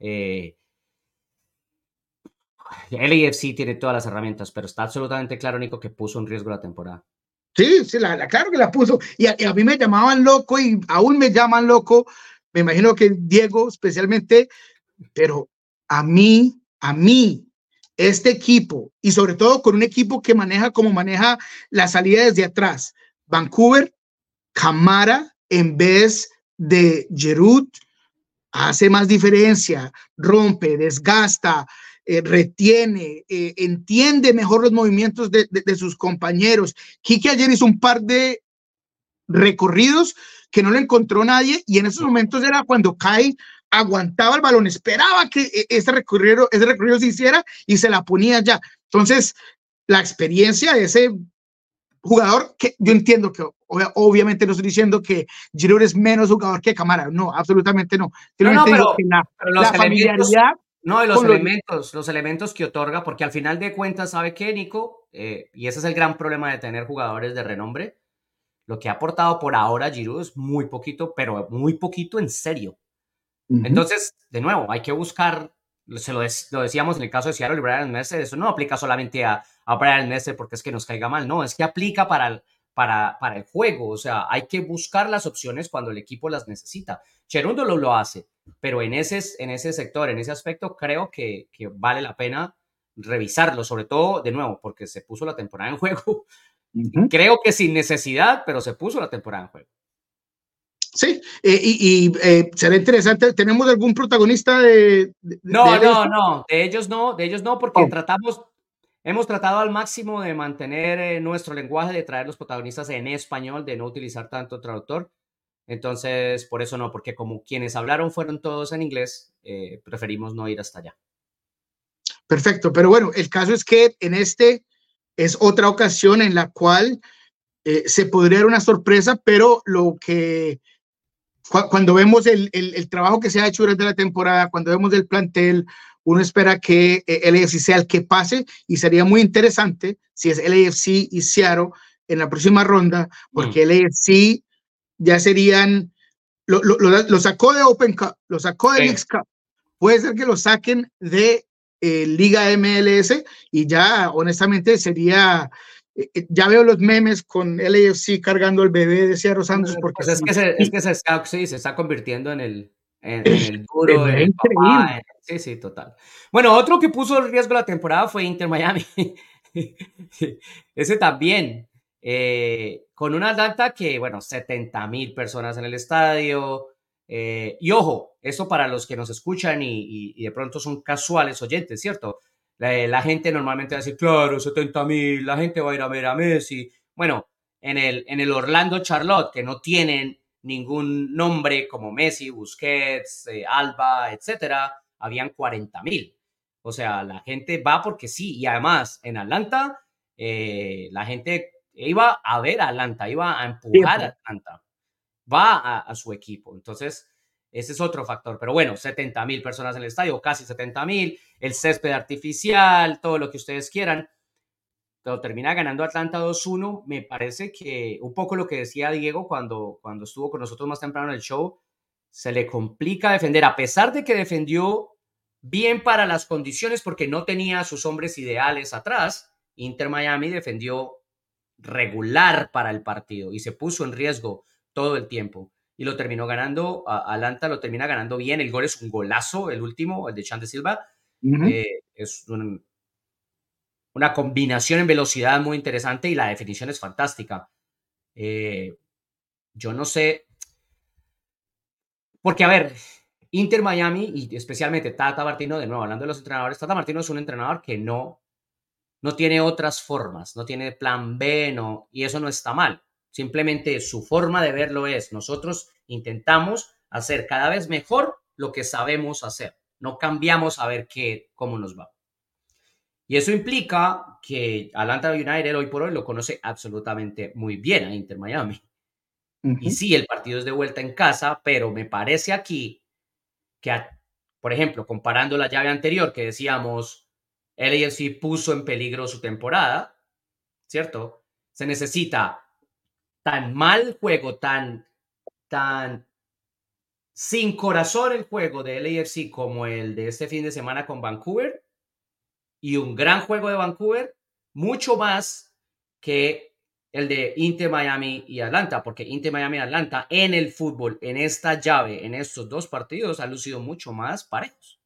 LAFC tiene todas las herramientas, pero está absolutamente claro, Nico, que puso en riesgo la temporada. Sí, claro que la puso. Y a mí me llamaban loco y aún me llaman loco. Me imagino que Diego especialmente, pero a mí, este equipo, y sobre todo con un equipo que maneja como maneja la salida desde atrás, Vancouver, Camara en vez de Giroud, hace más diferencia, rompe, desgasta, retiene, entiende mejor los movimientos de sus compañeros. Kike ayer hizo un par de recorridos que no le encontró nadie y en esos momentos era cuando Kai aguantaba el balón, esperaba que ese recorrido se hiciera y se la ponía ya. Entonces, la experiencia de ese jugador, que yo entiendo que obviamente no estoy diciendo que Giroud es menos jugador que Camara, no, absolutamente no. Simplemente digo que la familiaridad. No, y los elementos que otorga, porque al final de cuentas, ¿sabe qué, Nico? Y ese es el gran problema de tener jugadores de renombre. Lo que ha aportado por ahora Giroud es muy poquito, pero muy poquito en serio. Entonces, de nuevo, hay que buscar, lo decíamos en el caso de Seattle y Brian Messer, eso no aplica solamente a Brian Messer porque es que nos caiga mal, no, es que aplica para el juego, o sea, hay que buscar las opciones cuando el equipo las necesita. Cherúndolo lo hace, pero en ese sector, en ese aspecto, creo que vale la pena revisarlo, sobre todo, de nuevo, porque se puso la temporada en juego. Creo que sin necesidad, pero se puso la temporada en juego. Sí, será interesante. ¿Tenemos algún protagonista No, de ellos no, porque hemos tratado al máximo de mantener nuestro lenguaje, de traer los protagonistas en español, de no utilizar tanto traductor. Entonces, por eso no, porque como quienes hablaron fueron todos en inglés, preferimos no ir hasta allá. Perfecto, pero bueno, el caso es que en es otra ocasión en la cual se podría dar una sorpresa, pero cuando vemos el trabajo que se ha hecho durante la temporada, cuando vemos el plantel, uno espera que LAFC sea el que pase y sería muy interesante si es LAFC y Seattle en la próxima ronda, porque LAFC ya serían, lo sacó de Open Cup, lo sacó de Leagues Cup, puede ser que lo saquen de Liga MLS y ya honestamente sería, ya veo los memes con LAFC cargando el bebé de Seattle Sanders porque pues se está convirtiendo en el duro, en el papá. Sí, total. Bueno, otro que puso en riesgo la temporada fue Inter Miami. Ese también, con una Atlanta que, bueno, 70,000 personas en el estadio. Y ojo, eso para los que nos escuchan y de pronto son casuales oyentes, ¿cierto? La gente normalmente va a decir, claro, 70,000, la gente va a ir a ver a Messi. Bueno, en el Orlando Charlotte, que no tienen ningún nombre como Messi, Busquets, Alba, etcétera, habían 40,000. O sea, la gente va porque sí. Y además, en Atlanta, la gente iba a ver a Atlanta, iba a empujar a Atlanta. Va a su equipo. Entonces, ese es otro factor. Pero bueno, 70,000 personas en el estadio, casi 70,000, el césped artificial, todo lo que ustedes quieran. Pero termina ganando Atlanta 2-1. Me parece que un poco lo que decía Diego cuando estuvo con nosotros más temprano en el show, se le complica defender, a pesar de que defendió bien para las condiciones porque no tenía a sus hombres ideales atrás. Inter Miami defendió regular para el partido y se puso en riesgo todo el tiempo y lo terminó ganando. Atlanta lo termina ganando bien. El gol es un golazo, el último, el de Chan de Silva. Es una combinación en velocidad muy interesante y la definición es fantástica. Yo no sé, porque a ver, Inter Miami y especialmente Tata Martino, de nuevo hablando de los entrenadores, Tata Martino es un entrenador que no tiene otras formas, no tiene plan B, no, y eso no está mal. Simplemente su forma de verlo es, nosotros intentamos hacer cada vez mejor lo que sabemos hacer. No cambiamos a ver cómo nos va. Y eso implica que Atlanta United hoy por hoy lo conoce absolutamente muy bien a Inter Miami. Y sí, el partido es de vuelta en casa, pero me parece aquí que, por ejemplo, comparando la llave anterior que decíamos, LAFC puso en peligro su temporada, ¿cierto? Se necesita tan mal juego, tan sin corazón el juego de LAFC como el de este fin de semana con Vancouver y un gran juego de Vancouver, mucho más que el de Inter Miami y Atlanta, porque Inter Miami y Atlanta en el fútbol, en esta llave, en estos dos partidos, han lucido mucho más parejos.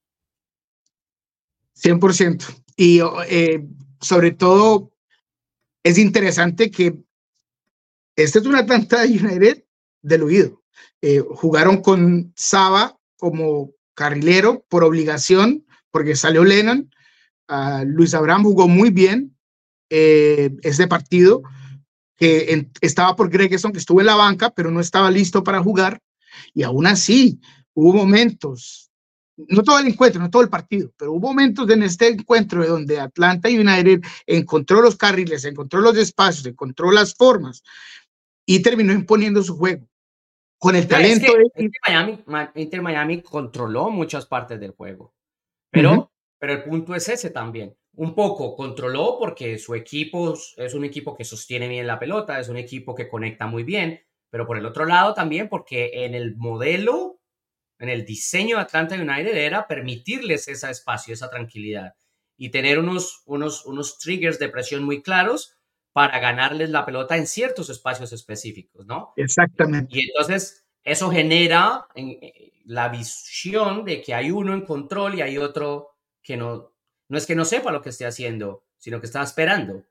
100%. Y sobre todo, es interesante que este es un Atlanta United diluido. Jugaron con Saba como carrilero por obligación, porque salió Lennon. Luis Abraham jugó muy bien este partido, que estaba por Gregerson, que estuvo en la banca, pero no estaba listo para jugar. Y aún así, hubo momentos, no todo el encuentro, no todo el partido, pero hubo momentos en este encuentro donde Atlanta United encontró los carriles, encontró los espacios, encontró las formas y terminó imponiendo su juego con el talento. Inter Miami controló muchas partes del juego, pero el punto es ese también. Un poco controló porque su equipo es un equipo que sostiene bien la pelota, es un equipo que conecta muy bien, pero por el otro lado también porque en el modelo, en el diseño de Atlanta United era permitirles ese espacio, esa tranquilidad y tener unos triggers de presión muy claros para ganarles la pelota en ciertos espacios específicos, ¿no? Exactamente. Y entonces eso genera la visión de que hay uno en control y hay otro que no es que no sepa lo que esté haciendo, sino que está esperando.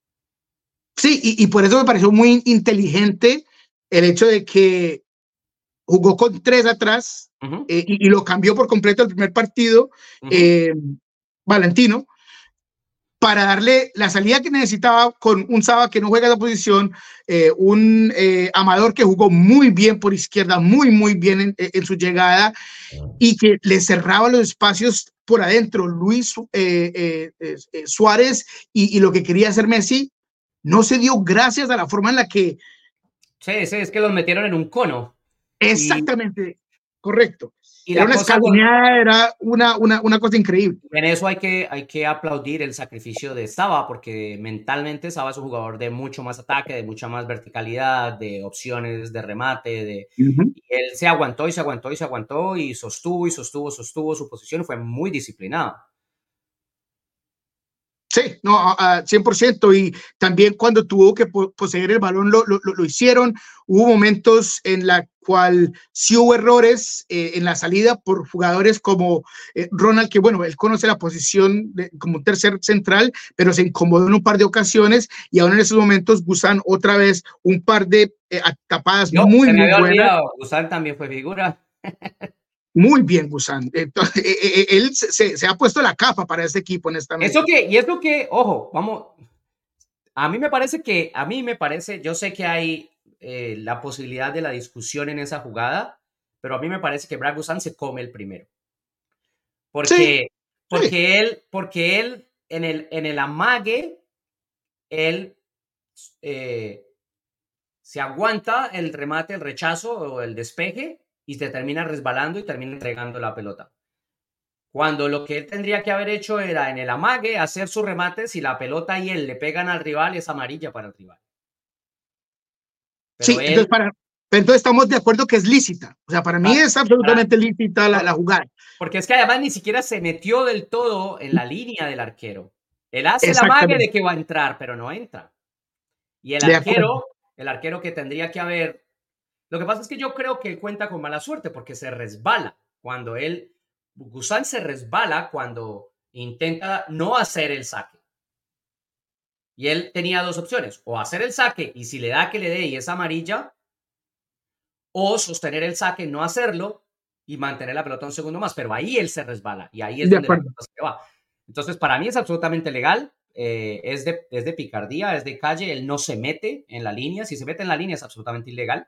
Sí, y por eso me pareció muy inteligente el hecho de que jugó con 3 atrás y lo cambió por completo el primer partido, Valentino, para darle la salida que necesitaba con un Saba que no juega la posición, un Amador que jugó muy bien por izquierda, muy bien en su llegada y que le cerraba los espacios por adentro. Luis Suárez y lo que quería hacer Messi no se dio gracias a la forma en la que... Sí, es que los metieron en un cono. Exactamente, correcto. Y era una escalonada, era una cosa increíble. En eso hay que aplaudir el sacrificio de Saba, porque mentalmente Saba es un jugador de mucho más ataque, de mucha más verticalidad, de opciones de remate. Y él se aguantó y sostuvo su posición, fue muy disciplinado. Sí, no, 100%. Y también cuando tuvo que poseer el balón lo hicieron. Hubo momentos en la cual sí hubo errores en la salida por jugadores como Ronald, que bueno, él conoce la posición como tercer central, pero se incomodó en un par de ocasiones y ahora en esos momentos Guzán otra vez un par de tapadas muy buenas. Guzán también fue figura. Muy bien, Guzán. Entonces, él se ha puesto la capa para este equipo, honestamente. Eso que, ojo, vamos, a mí me parece, yo sé que hay la posibilidad de la discusión en esa jugada, pero a mí me parece que Brad Guzán se come el primero. Porque él en el amague, él se aguanta el remate, el rechazo o el despeje y se termina resbalando y termina entregando la pelota. Cuando lo que él tendría que haber hecho era en el amague hacer su remate, si la pelota y él le pegan al rival, es amarilla para el rival. Pero sí, entonces Pero entonces estamos de acuerdo que es lícita. O sea, para mí es absolutamente lícita la jugada. Porque es que además ni siquiera se metió del todo en la línea del arquero. Él hace la magia de que va a entrar, pero no entra. Y el arquero que tendría que haber... Lo que pasa es que yo creo que él cuenta con mala suerte porque se resbala. Guzan se resbala cuando intenta no hacer el saque. Y él tenía dos opciones, o hacer el saque y si le da que le dé y es amarilla, o sostener el saque, no hacerlo y mantener la pelota un segundo más, pero ahí él se resbala y ahí es donde la pelota se va. Entonces, para mí es absolutamente legal, es de picardía, es de calle, él no se mete en la línea, si se mete en la línea es absolutamente ilegal.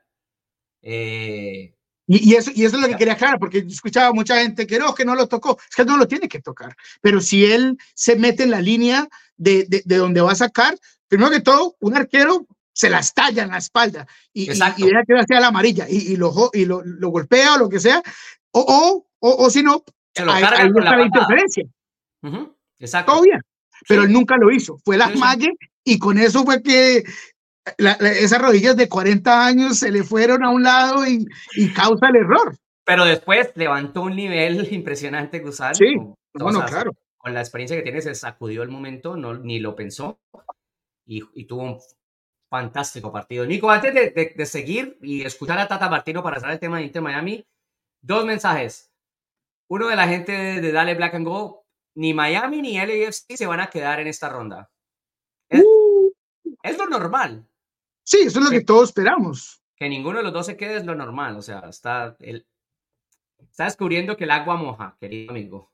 Y eso es lo que quería aclarar, porque escuchaba mucha gente que no lo tocó, es que no lo tiene que tocar, pero si él se mete en la línea de donde va a sacar, primero que todo, un arquero se la estalla en la espalda y deja que hacia la amarilla y lo golpea o lo que sea, o si no, ahí está la interferencia. Exacto. Todo bien, pero él nunca lo hizo, fue la mague y con eso fue que esas rodillas de 40 años se le fueron a un lado y causa el error. Pero después levantó un nivel impresionante Guzan. Sí, claro. Con la experiencia que tiene se sacudió el momento, ni lo pensó y tuvo un fantástico partido. Nico, antes de seguir y escuchar a Tata Martino para cerrar el tema de Inter Miami, dos mensajes. Uno de la gente de Dale Black and Gold, ni Miami ni LAFC se van a quedar en esta ronda. Es lo normal. Sí, eso es lo que todos esperamos. Que ninguno de los dos se quede es lo normal. O sea, está descubriendo que el agua moja, querido amigo.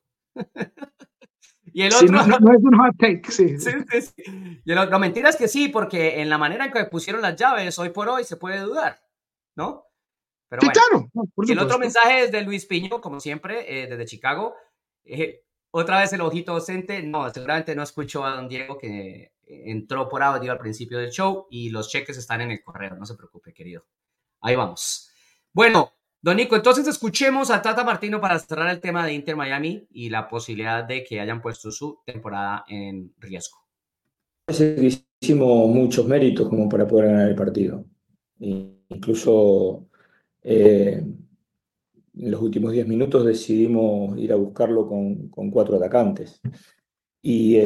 Y el otro... no es un hot take, sí. Y el otro, mentira es que sí, porque en la manera en que pusieron las llaves, hoy por hoy, se puede dudar, ¿no? Pero sí, bueno, claro. Y el otro mensaje es de Luis Piño, como siempre, desde Chicago. Otra vez el ojito docente. No, seguramente no escuchó a don Diego, que entró por audio al principio del show y los cheques están en el correo. No se preocupe, querido. Ahí vamos. Bueno, don Nico, entonces escuchemos a Tata Martino para cerrar el tema de Inter Miami y la posibilidad de que hayan puesto su temporada en riesgo. Hicimos muchos méritos como para poder ganar el partido. Incluso en los últimos 10 minutos decidimos ir a buscarlo con 4 atacantes. Y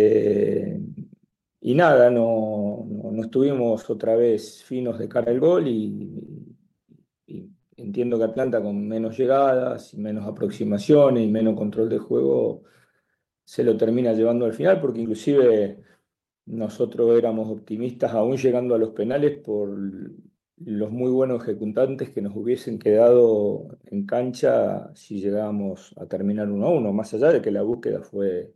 nada, no estuvimos otra vez finos de cara al gol y entiendo que Atlanta con menos llegadas y menos aproximaciones y menos control de juego se lo termina llevando al final, porque inclusive nosotros éramos optimistas aún llegando a los penales por los muy buenos ejecutantes que nos hubiesen quedado en cancha si llegábamos a terminar 1-1, más allá de que la búsqueda fue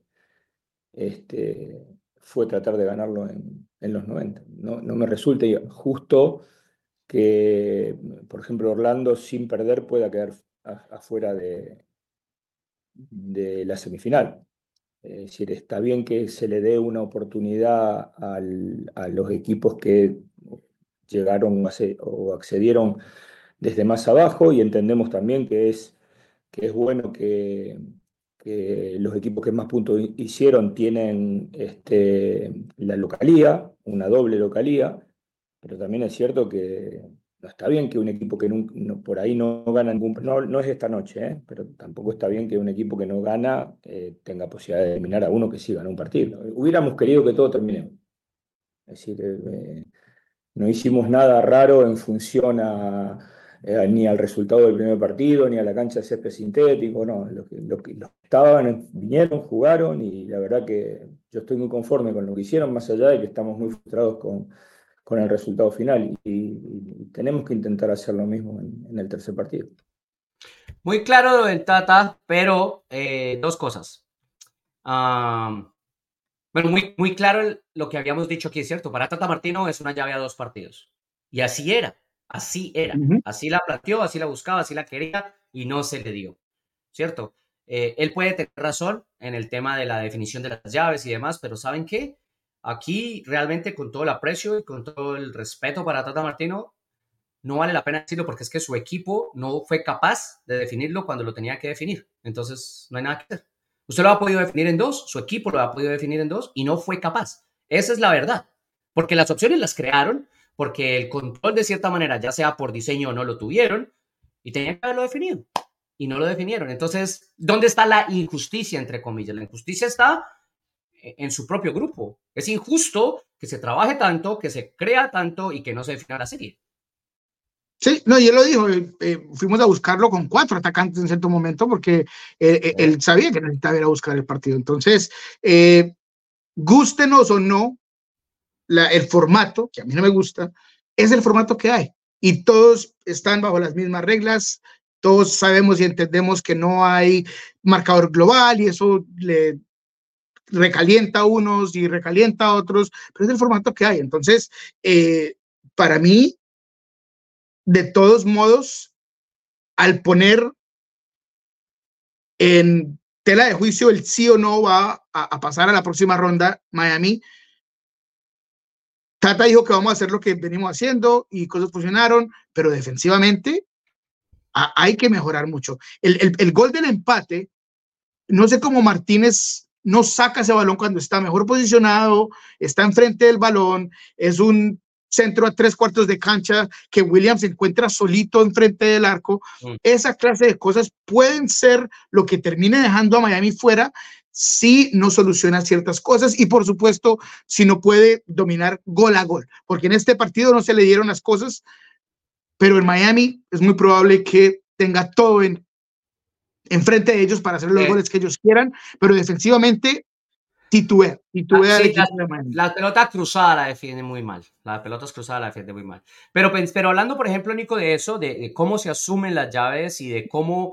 tratar de ganarlo en los 90. No me resulta justo que, por ejemplo, Orlando sin perder pueda quedar afuera de la semifinal. Es decir, está bien que se le dé una oportunidad a los equipos que llegaron o accedieron desde más abajo, y entendemos también que es bueno que los equipos que más puntos hicieron tienen la localía, una doble localía, pero también es cierto que no está bien que un equipo que por ahí no gana no es esta noche, pero tampoco está bien que un equipo que no gana tenga posibilidad de eliminar a uno que sí ganó un partido. Hubiéramos querido que todo termine. Es decir, no hicimos nada raro en función ni al resultado del primer partido, ni a la cancha de césped sintético, no. Los que estaban, vinieron, jugaron, y la verdad que yo estoy muy conforme con lo que hicieron, más allá de que estamos muy frustrados con el resultado final, y tenemos que intentar hacer lo mismo en el tercer partido. Muy claro lo del Tata, pero dos cosas. Bueno, muy claro lo que habíamos dicho aquí, es cierto. Para Tata Martino es una llave a 2 partidos. Y así era. Así la planteó, así la buscaba, así la quería y no se le dio. ¿Cierto? Él puede tener razón en el tema de la definición de las llaves y demás, pero ¿saben qué? Aquí realmente, con todo el aprecio y con todo el respeto para Tata Martino, no vale la pena decirlo, porque es que su equipo no fue capaz de definirlo cuando lo tenía que definir. Entonces no hay nada que hacer. Usted lo ha podido definir en 2, su equipo lo ha podido definir en 2 y no fue capaz. Esa es la verdad. Porque las opciones las crearon, porque el control de cierta manera, ya sea por diseño o no lo tuvieron, y tenían que haberlo definido, y no lo definieron. Entonces, ¿dónde está la injusticia, entre comillas? La injusticia está en su propio grupo. Es injusto que se trabaje tanto, que se crea tanto y que no se defina la serie. Sí, no, y él lo dijo, fuimos a buscarlo con 4 atacantes en cierto momento porque él sabía que necesitaba ir a buscar el partido. Entonces, gústenos o no, el formato, que a mí no me gusta, es el formato que hay. Y todos están bajo las mismas reglas, todos sabemos y entendemos que no hay marcador global y eso le recalienta a unos y recalienta a otros, pero es el formato que hay. Entonces, para mí, de todos modos, al poner en tela de juicio el sí o no va a pasar a la próxima ronda Miami, Tata dijo que vamos a hacer lo que venimos haciendo y cosas funcionaron, pero defensivamente hay que mejorar mucho. El gol del empate, no sé cómo Martínez no saca ese balón cuando está mejor posicionado, está enfrente del balón, es un centro a 3/4 de cancha que Williams se encuentra solito enfrente del arco. Esa clase de cosas pueden ser lo que termine dejando a Miami fuera si no soluciona ciertas cosas y por supuesto si no puede dominar gol a gol, porque en este partido no se le dieron las cosas, pero en Miami es muy probable que tenga todo enfrente de ellos para hacer los goles que ellos quieran, pero defensivamente titubea Sí, el equipo de Miami. la pelota cruzada la defiende muy mal. La pelota cruzada la defiende muy mal. Pero hablando, por ejemplo, Nico, de eso, de cómo se asumen las llaves y de cómo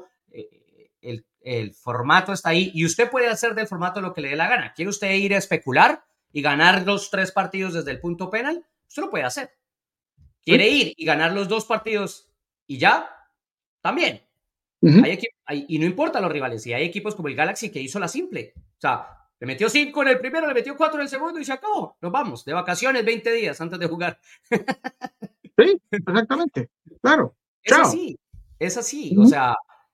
el formato está ahí. Y usted puede hacer del formato lo que le dé la gana. ¿Quiere usted ir a especular y ganar los 3 partidos desde el punto penal? Usted lo puede hacer. ¿Quiere ir y ganar los 2 partidos y ya? También. Y no importa los rivales. Y hay equipos como el Galaxy que hizo la simple. O sea, le metió 5 en el primero, le metió 4 en el segundo y se acabó. Nos vamos de vacaciones 20 días antes de jugar. Sí, exactamente. Claro. Es así. O sea,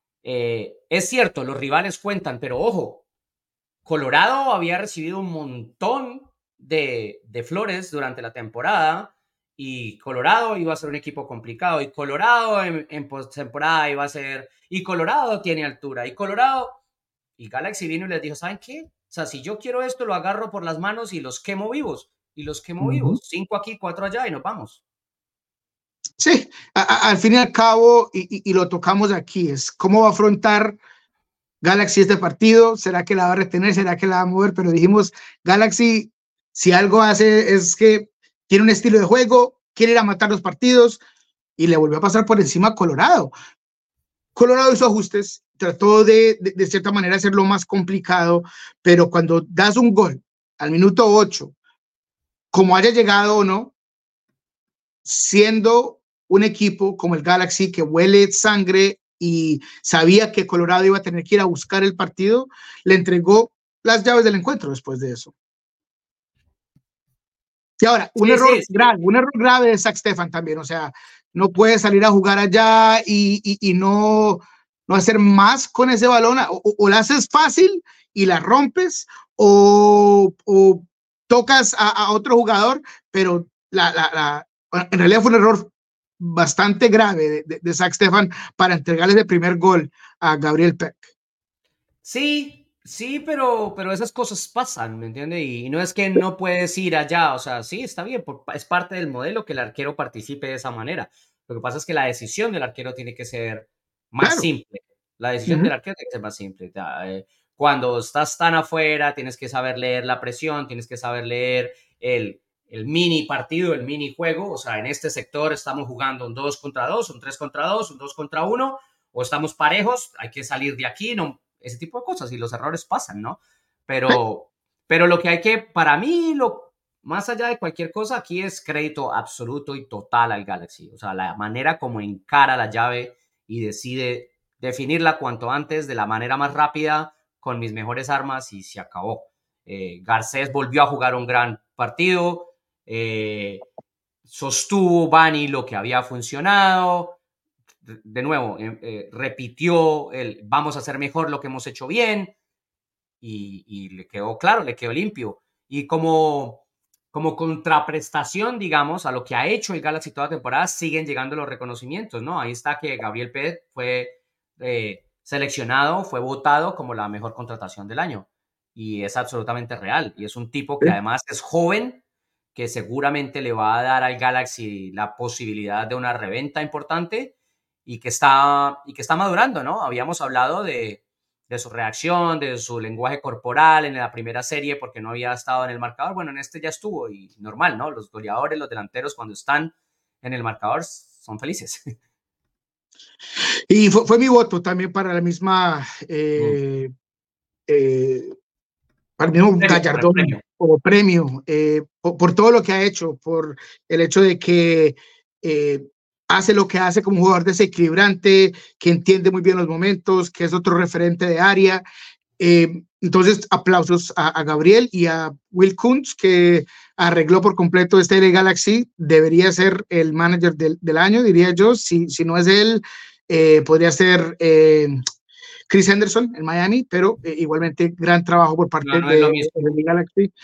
es cierto, los rivales cuentan, pero ojo, Colorado había recibido un montón de flores durante la temporada y Colorado iba a ser un equipo complicado y Colorado en postemporada iba a ser, y Colorado tiene altura y Galaxy vino y les dijo, ¿saben qué? O sea, si yo quiero esto, lo agarro por las manos y los quemo vivos. 5 aquí, 4 allá y nos vamos. Sí, al fin y al cabo, y lo tocamos aquí, es cómo va a afrontar Galaxy este partido. ¿Será que la va a retener? ¿Será que la va a mover? Pero dijimos, Galaxy, si algo hace es que tiene un estilo de juego, quiere ir a matar los partidos y le volvió a pasar por encima a Colorado. Colorado hizo ajustes, trató de cierta manera hacerlo más complicado, pero cuando das un gol al minuto 8, como haya llegado o no, siendo un equipo como el Galaxy que huele sangre y sabía que Colorado iba a tener que ir a buscar el partido, le entregó las llaves del encuentro después de eso. Y ahora, un error grave de Zach Steffen también, o sea, no puede salir a jugar allá y no hacer más con ese balón, o la haces fácil y la rompes, o tocas a otro jugador, pero en realidad fue un error bastante grave de Zach Steffen para entregarle el primer gol a Gabriel Peck. Sí, pero esas cosas pasan, ¿me entiendes? Y no es que no puedes ir allá, o sea, sí, está bien, es parte del modelo que el arquero participe de esa manera. Lo que pasa es que la decisión del arquero tiene que ser más simple. La decisión del arquero tiene que ser más simple. Cuando estás tan afuera, tienes que saber leer la presión, tienes que saber leer el mini partido, el mini juego. O sea, en este sector estamos jugando un 2 contra 2, un 3 contra 2, un 2 contra 1, o estamos parejos, hay que salir de aquí, no, ese tipo de cosas, y los errores pasan, ¿no? Pero lo que hay que, para mí, más allá de cualquier cosa, aquí es crédito absoluto y total al Galaxy. O sea, la manera como encara la llave y decide definirla cuanto antes, de la manera más rápida, con mis mejores armas, y se acabó. Garcés volvió a jugar un gran partido, sostuvo Bani lo que había funcionado, de nuevo, repitió el vamos a hacer mejor lo que hemos hecho bien y le quedó claro, le quedó limpio. Y como como contraprestación, digamos, a lo que ha hecho el Galaxy toda temporada, siguen llegando los reconocimientos, ¿no? Ahí está que Gabriel Pérez fue seleccionado, fue votado como la mejor contratación del año. Y es absolutamente real. Y es un tipo que además es joven, que seguramente le va a dar al Galaxy la posibilidad de una reventa importante y que está madurando, ¿no? Habíamos hablado de su reacción, de su lenguaje corporal en la primera serie porque no había estado en el marcador. Bueno, en este ya estuvo y normal, ¿no? Los goleadores, los delanteros, cuando están en el marcador son felices. Y fue mi voto también para la misma, para el mismo gallardón o premio, por todo lo que ha hecho, por el hecho de que hace lo que hace como un jugador desequilibrante, que entiende muy bien los momentos, que es otro referente de área. Entonces, aplausos a Gabriel y a Will Kuntz, que arregló por completo este LA Galaxy. Debería ser el manager del año, diría yo. Si no es él, podría ser Chris Henderson en Miami, pero igualmente gran trabajo por parte de LA Galaxy.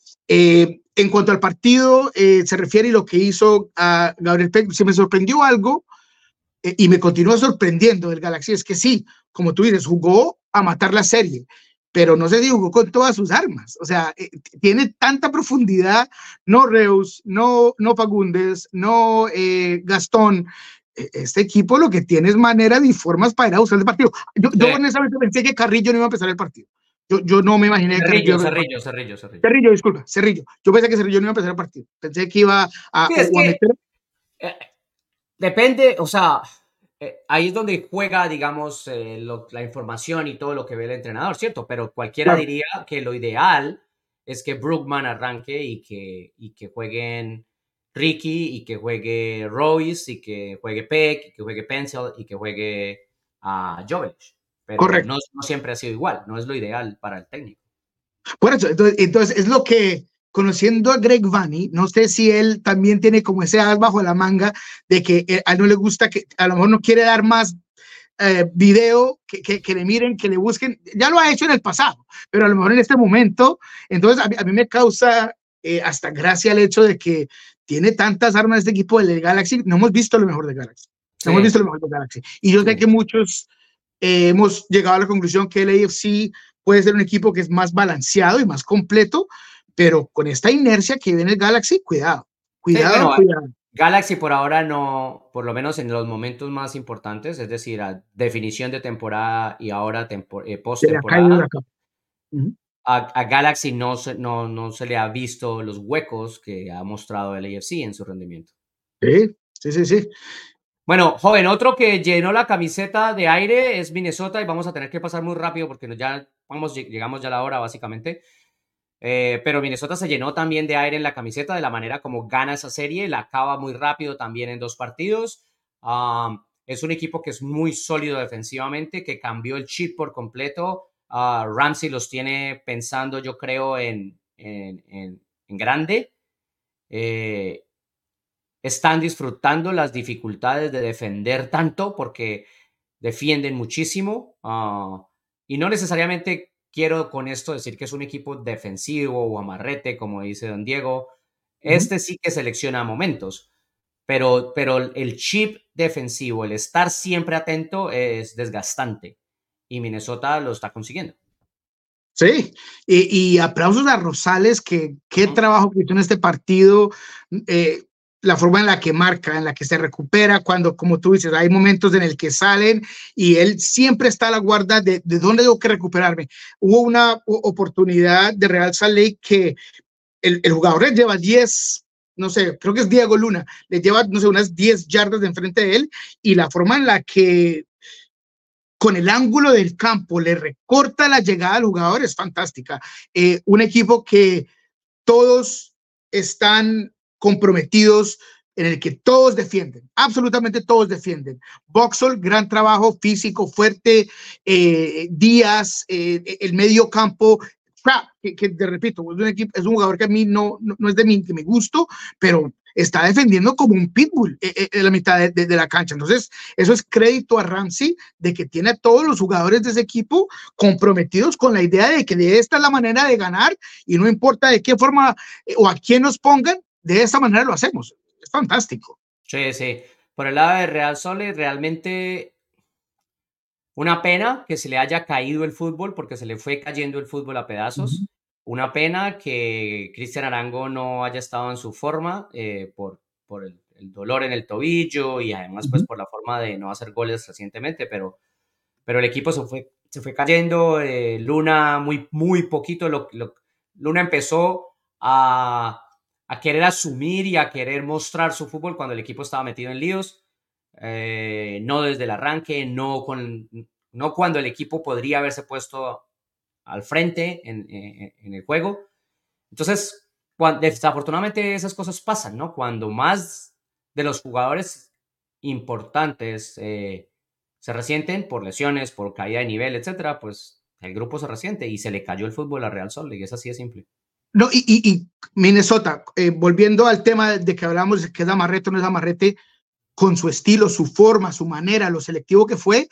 En cuanto al partido se refiere y lo que hizo a Gabriel Peck, si me sorprendió algo y me continúa sorprendiendo del Galaxy, es que sí, como tú dices, jugó a matar la serie, pero no sé si jugó con todas sus armas. O sea, tiene tanta profundidad, no Reus, no Fagundes, no Gastón. Este equipo lo que tiene es maneras y formas para ir a buscar el partido. Yo honestamente pensé que Carrillo no iba a empezar el partido. Yo no me imaginé Cerrillo. Disculpa, Cerrillo. Yo pensé que Cerrillo no iba a empezar el partido. Pensé que iba a meter. Depende, o sea, ahí es donde juega, digamos, la información y todo lo que ve el entrenador, ¿cierto? Pero cualquiera diría que lo ideal es que Brugman arranque y que jueguen Ricky y que juegue Royce y que juegue Peck y que juegue Pencil y que juegue Jovic. Pero no siempre ha sido igual, no es lo ideal para el técnico. Por eso, entonces es lo que, conociendo a Greg Vanney, no sé si él también tiene como ese as bajo la manga de que a él no le gusta, que a lo mejor no quiere dar más video, que le miren, que le busquen. Ya lo ha hecho en el pasado, pero a lo mejor en este momento, entonces a mí me causa hasta gracia el hecho de que tiene tantas armas este equipo del Galaxy. No hemos visto lo mejor de Galaxy. No hemos visto lo mejor de Galaxy. Y yo sé que muchos hemos llegado a la conclusión que el AFC puede ser un equipo que es más balanceado y más completo, pero con esta inercia que viene el Galaxy, cuidado. Galaxy por ahora no, por lo menos en los momentos más importantes, es decir, a definición de temporada y ahora post-temporada, a Galaxy no se le ha visto los huecos que ha mostrado el AFC en su rendimiento. Sí. Bueno, joven, otro que llenó la camiseta de aire es Minnesota y vamos a tener que pasar muy rápido porque llegamos ya a la hora básicamente. Pero Minnesota se llenó también de aire en la camiseta de la manera como gana esa serie, la acaba muy rápido también en 2 partidos. Es un equipo que es muy sólido defensivamente, que cambió el chip por completo. Ramsey los tiene pensando, yo creo, en grande. Están disfrutando las dificultades de defender tanto porque defienden muchísimo y no necesariamente quiero con esto decir que es un equipo defensivo o amarrete, como dice don Diego. Este sí que selecciona momentos, pero el chip defensivo, el estar siempre atento es desgastante y Minnesota lo está consiguiendo. Sí, y aplausos a Rosales, que qué trabajo que hizo en este partido, la forma en la que marca, en la que se recupera, cuando, como tú dices, hay momentos en el que salen y él siempre está a la guarda de dónde tengo que recuperarme. Hubo una oportunidad de Real Salt Lake que el jugador le lleva 10, no sé, creo que es Diego Luna, le lleva, no sé, unas 10 yardas de enfrente de él y la forma en la que con el ángulo del campo le recorta la llegada al jugador es fantástica. Un equipo que todos están comprometidos, en el que todos defienden, absolutamente todos defienden. Boxall, gran trabajo físico, fuerte. Díaz, el medio campo, que te repito, es un jugador que a mí no es de mi gusto, pero está defendiendo como un pitbull en la mitad de la cancha. Entonces, eso es crédito a Ramsey de que tiene a todos los jugadores de ese equipo comprometidos con la idea de que de esta es la manera de ganar y no importa de qué forma o a quién nos pongan, de esta manera lo hacemos. Es fantástico. Sí, sí. Por el lado de Real Sole, realmente una pena que se le haya caído el fútbol porque se le fue cayendo el fútbol a pedazos. Una pena que Cristian Arango no haya estado en su forma por el dolor en el tobillo y además pues por la forma de no hacer goles recientemente, pero el equipo se fue cayendo. Luna muy poquito. Luna empezó a querer asumir y a querer mostrar su fútbol cuando el equipo estaba metido en líos. No desde el arranque, no cuando el equipo podría haberse puesto al frente en el juego. Entonces, desafortunadamente esas cosas pasan, ¿no? Cuando más de los jugadores importantes se resienten por lesiones, por caída de nivel, etcétera, pues el grupo se resiente y se le cayó el fútbol a Real Salt Lake. Es así de simple. No, y Minnesota, volviendo al tema de que hablamos de que es amarrete o no es amarrete, con su estilo, su forma, su manera, lo selectivo que fue,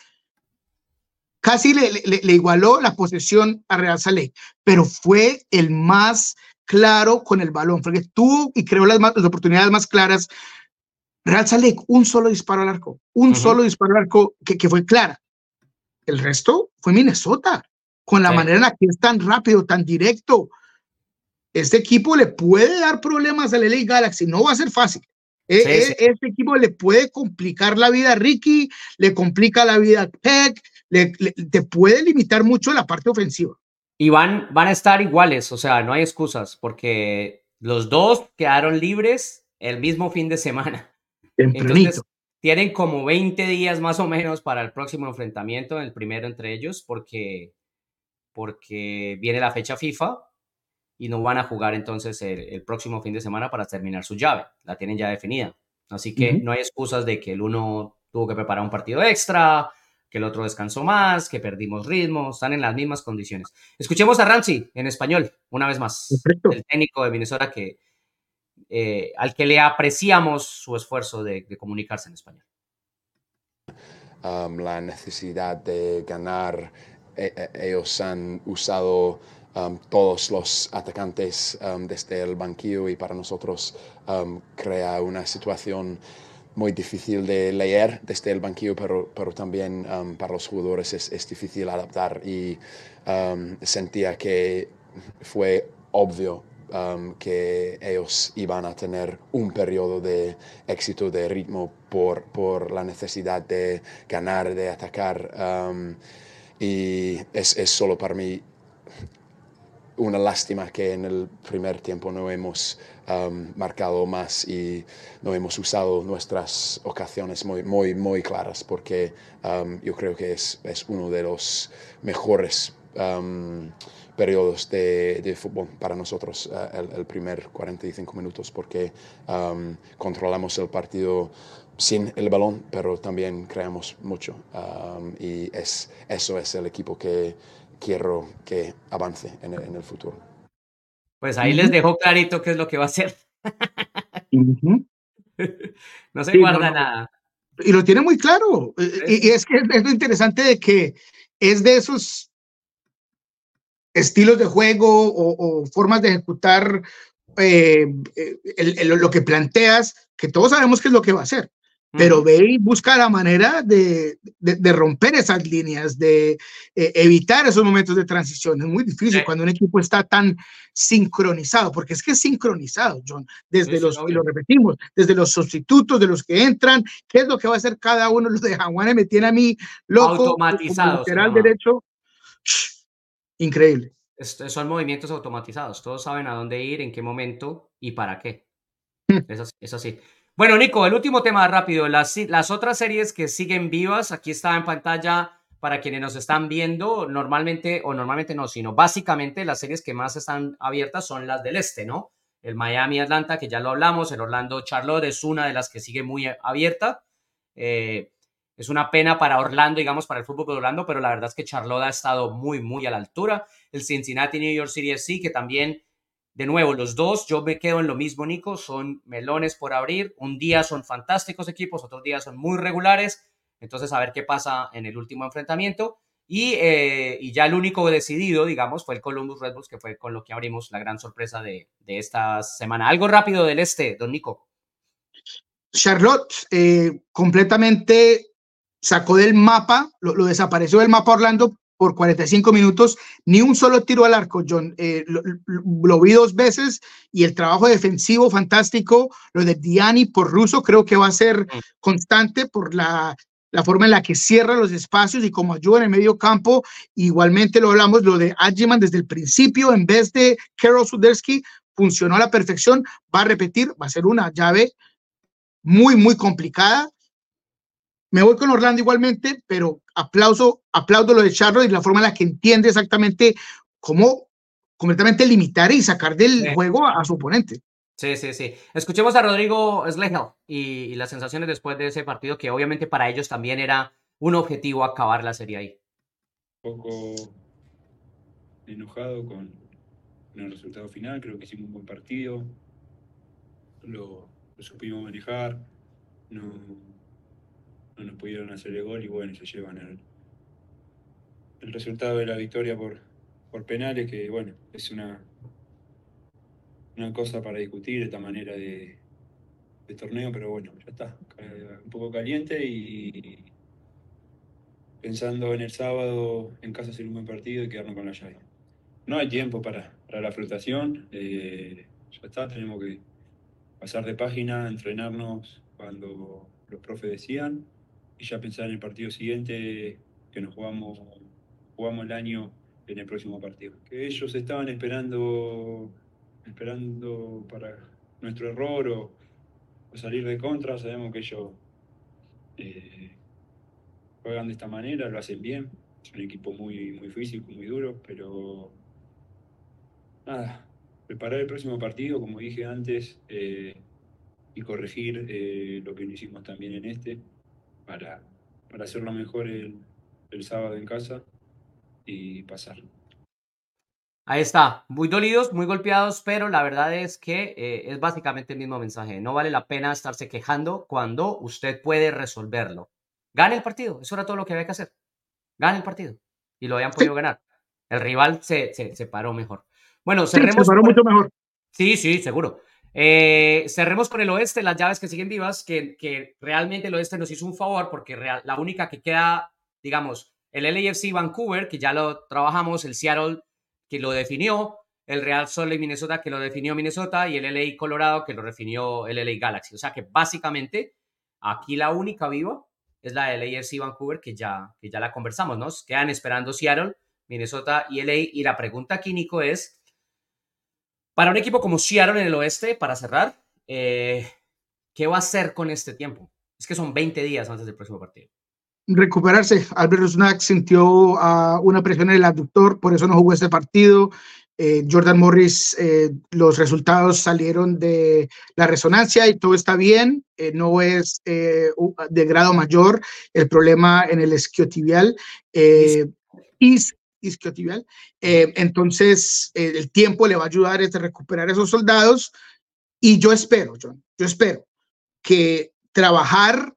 casi le igualó la posesión a Real Salt Lake, pero fue el más claro con el balón, porque tuvo y creó las oportunidades más claras. Real Salt Lake, un solo disparo al arco, solo disparo al arco que fue clara. El resto fue Minnesota, con la manera en la que es tan rápido, tan directo. Este equipo le puede dar problemas al LA Galaxy, no va a ser fácil. Este equipo le puede complicar la vida a Ricky, le complica la vida a Peck, te puede limitar mucho la parte ofensiva. Y van a estar iguales, o sea, no hay excusas, porque los dos quedaron libres el mismo fin de semana. Tempranito. Entonces, tienen como 20 días más o menos para el próximo enfrentamiento, el primero entre ellos, porque viene la fecha FIFA y no van a jugar entonces el próximo fin de semana para terminar su llave. La tienen ya definida. Así que no hay excusas de que el uno tuvo que preparar un partido extra, que el otro descansó más, que perdimos ritmo. Están en las mismas condiciones. Escuchemos a Ramsey en español, una vez más. Perfecto. El técnico de Minnesota al que le apreciamos su esfuerzo de comunicarse en español. La necesidad de ganar, ellos han usado todos los atacantes desde el banquillo y para nosotros crea una situación muy difícil de leer desde el banquillo, pero también para los jugadores es difícil adaptar y sentía que fue obvio que ellos iban a tener un periodo de éxito de ritmo por la necesidad de ganar, de atacar, y es solo para mí una lástima que en el primer tiempo no hemos marcado más y no hemos usado nuestras ocasiones muy claras, porque yo creo que es uno de los mejores periodos de fútbol para nosotros, el primer 45 minutos, porque controlamos el partido sin el balón, pero también creamos mucho, y eso es el equipo que quiero que avance en el futuro. Pues ahí les dejó clarito qué es lo que va a hacer. No se guarda nada. Y lo tiene muy claro. Y es que es lo interesante de que es de esos estilos de juego o formas de ejecutar lo que planteas, que todos sabemos qué es lo que va a hacer, pero ve y busca la manera de romper esas líneas, de evitar esos momentos de transición. Es muy difícil cuando un equipo está tan sincronizado, porque es que es sincronizado, John, desde y lo repetimos, desde los sustitutos, de los que entran, qué es lo que va a hacer cada uno. Los de Jaguares me tiene a mí loco, automatizado, lateral derecho, increíble. Son movimientos automatizados, todos saben a dónde ir, en qué momento y para qué. Es así. Bueno, Nico, el último tema rápido, las otras series que siguen vivas, aquí está en pantalla para quienes nos están viendo, normalmente no, sino básicamente las series que más están abiertas son las del este, ¿no? El Miami-Atlanta, que ya lo hablamos, el Orlando-Charlotte es una de las que sigue muy abierta. Es una pena para Orlando, digamos, para el fútbol de Orlando, pero la verdad es que Charlotte ha estado muy a la altura. El Cincinnati-New York City FC, que también de nuevo, los dos, yo me quedo en lo mismo, Nico, son melones por abrir. Un día son fantásticos equipos, otros días son muy regulares. Entonces, a ver qué pasa en el último enfrentamiento. Y ya el único decidido, digamos, fue el Columbus Red Bulls, que fue con lo que abrimos la gran sorpresa de esta semana. Algo rápido del este, don Nico. Charlotte completamente sacó del mapa, lo desapareció del mapa Orlando por 45 minutos, ni un solo tiro al arco, John. Lo vi 2 veces y el trabajo defensivo fantástico, lo de Diani por Russo, creo que va a ser constante por la forma en la que cierra los espacios y como ayuda en el medio campo. Igualmente lo hablamos, lo de Agyeman desde el principio, en vez de Karol Swiderski, funcionó a la perfección, va a repetir, va a ser una llave muy, muy complicada. Me voy con Orlando igualmente, pero aplaudo lo de Charlotte y la forma en la que entiende exactamente cómo completamente limitar y sacar del juego a su oponente. Sí. Escuchemos a Rodrigo Schlegel y las sensaciones después de ese partido, que obviamente para ellos también era un objetivo acabar la serie ahí. Un poco enojado con el resultado final, creo que hicimos un buen partido, lo supimos manejar, no nos pudieron hacer el gol y bueno, se llevan el resultado de la victoria por penales, que bueno, es una cosa para discutir esta manera de torneo, pero bueno, ya está, un poco caliente y pensando en el sábado en casa hacer un buen partido y quedarnos con la llave. No hay tiempo para la flotación, ya está, tenemos que pasar de página, entrenarnos cuando los profes decían y ya pensar en el partido siguiente, que nos jugamos el año en el próximo partido. Que ellos estaban esperando para nuestro error o salir de contra. Sabemos que ellos juegan de esta manera, lo hacen bien. Es un equipo muy, muy físico, muy duro, pero nada, preparar el próximo partido, como dije antes, y corregir lo que no hicimos también en este, para hacerlo mejor el sábado en casa y pasar. Ahí está, muy dolidos, muy golpeados, pero la verdad es que es básicamente el mismo mensaje. No vale la pena estarse quejando cuando usted puede resolverlo. Gane el partido, eso era todo lo que había que hacer. Gane el partido. Y lo habían podido ganar. El rival se paró mejor. Bueno, cerremos. Se paró mucho mejor. Sí, seguro. Cerremos con el oeste, las llaves que siguen vivas, que realmente el oeste nos hizo un favor porque la única que queda, digamos, el LAFC Vancouver, que ya lo trabajamos, el Seattle, que lo definió, el Real Salt Lake Minnesota, que lo definió Minnesota, y el LA Colorado, que lo definió el LA Galaxy. O sea que básicamente aquí la única viva es la del LAFC Vancouver, que ya la conversamos, ¿no? Quedan esperando Seattle, Minnesota y LA. Y la pregunta aquí, Nico, es, para un equipo como Seattle en el oeste, para cerrar, ¿qué va a hacer con este tiempo? Es que son 20 días antes del próximo partido. Recuperarse. Albert Rusnak sintió una presión en el abductor, por eso no jugó este partido. Jordan Morris, los resultados salieron de la resonancia y todo está bien. No es de grado mayor el problema en el isquiotibial. Isquiotibial. Entonces, el tiempo le va a ayudar a recuperar esos soldados. Y yo espero, John, que trabajar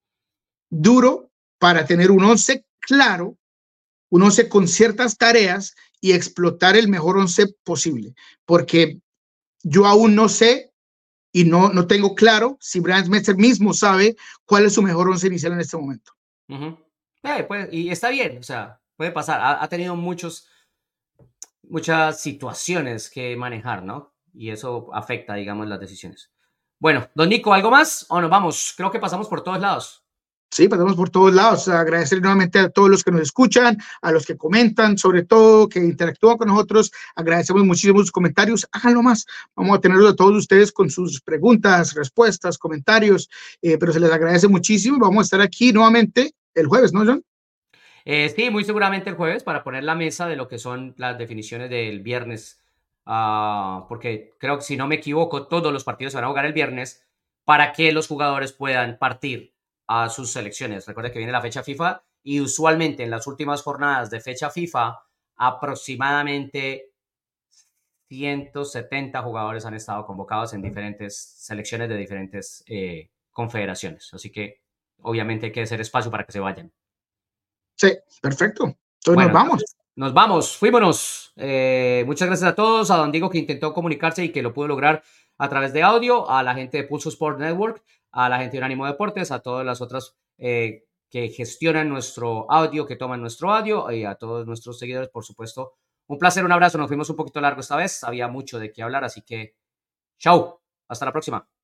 duro para tener un 11 claro, un 11 con ciertas tareas y explotar el mejor 11 posible, porque yo aún no sé y no tengo claro si Brian Schmetzer mismo sabe cuál es su mejor 11 inicial en este momento. Pues, y está bien, o sea, puede pasar. Ha tenido muchas situaciones que manejar, ¿no? Y eso afecta, digamos, las decisiones. Bueno, don Nico, ¿algo más o nos vamos? Creo que pasamos por todos lados. Sí, pasamos por todos lados. Agradecer nuevamente a todos los que nos escuchan, a los que comentan, sobre todo, que interactúan con nosotros. Agradecemos muchísimo sus comentarios. Háganlo más. Vamos a tenerlos a todos ustedes con sus preguntas, respuestas, comentarios, pero se les agradece muchísimo. Vamos a estar aquí nuevamente el jueves, ¿no, John? Sí, muy seguramente el jueves para poner la mesa de lo que son las definiciones del viernes, porque creo que si no me equivoco, todos los partidos se van a jugar el viernes para que los jugadores puedan partir a sus selecciones. Recuerda que viene la fecha FIFA y usualmente en las últimas jornadas de fecha FIFA aproximadamente 170 jugadores han estado convocados en diferentes selecciones de diferentes confederaciones. Así que obviamente hay que hacer espacio para que se vayan. Sí, perfecto. Entonces bueno, nos vamos. Nos vamos, fuímonos. Muchas gracias a todos, a don Diego que intentó comunicarse y que lo pudo lograr a través de audio, a la gente de Pulso Sport Network, a la gente de Unánimo Deportes, a todas las otras que gestionan nuestro audio, que toman nuestro audio, y a todos nuestros seguidores, por supuesto. Un placer, un abrazo. Nos fuimos un poquito largo esta vez. Había mucho de qué hablar, así que chao. Hasta la próxima.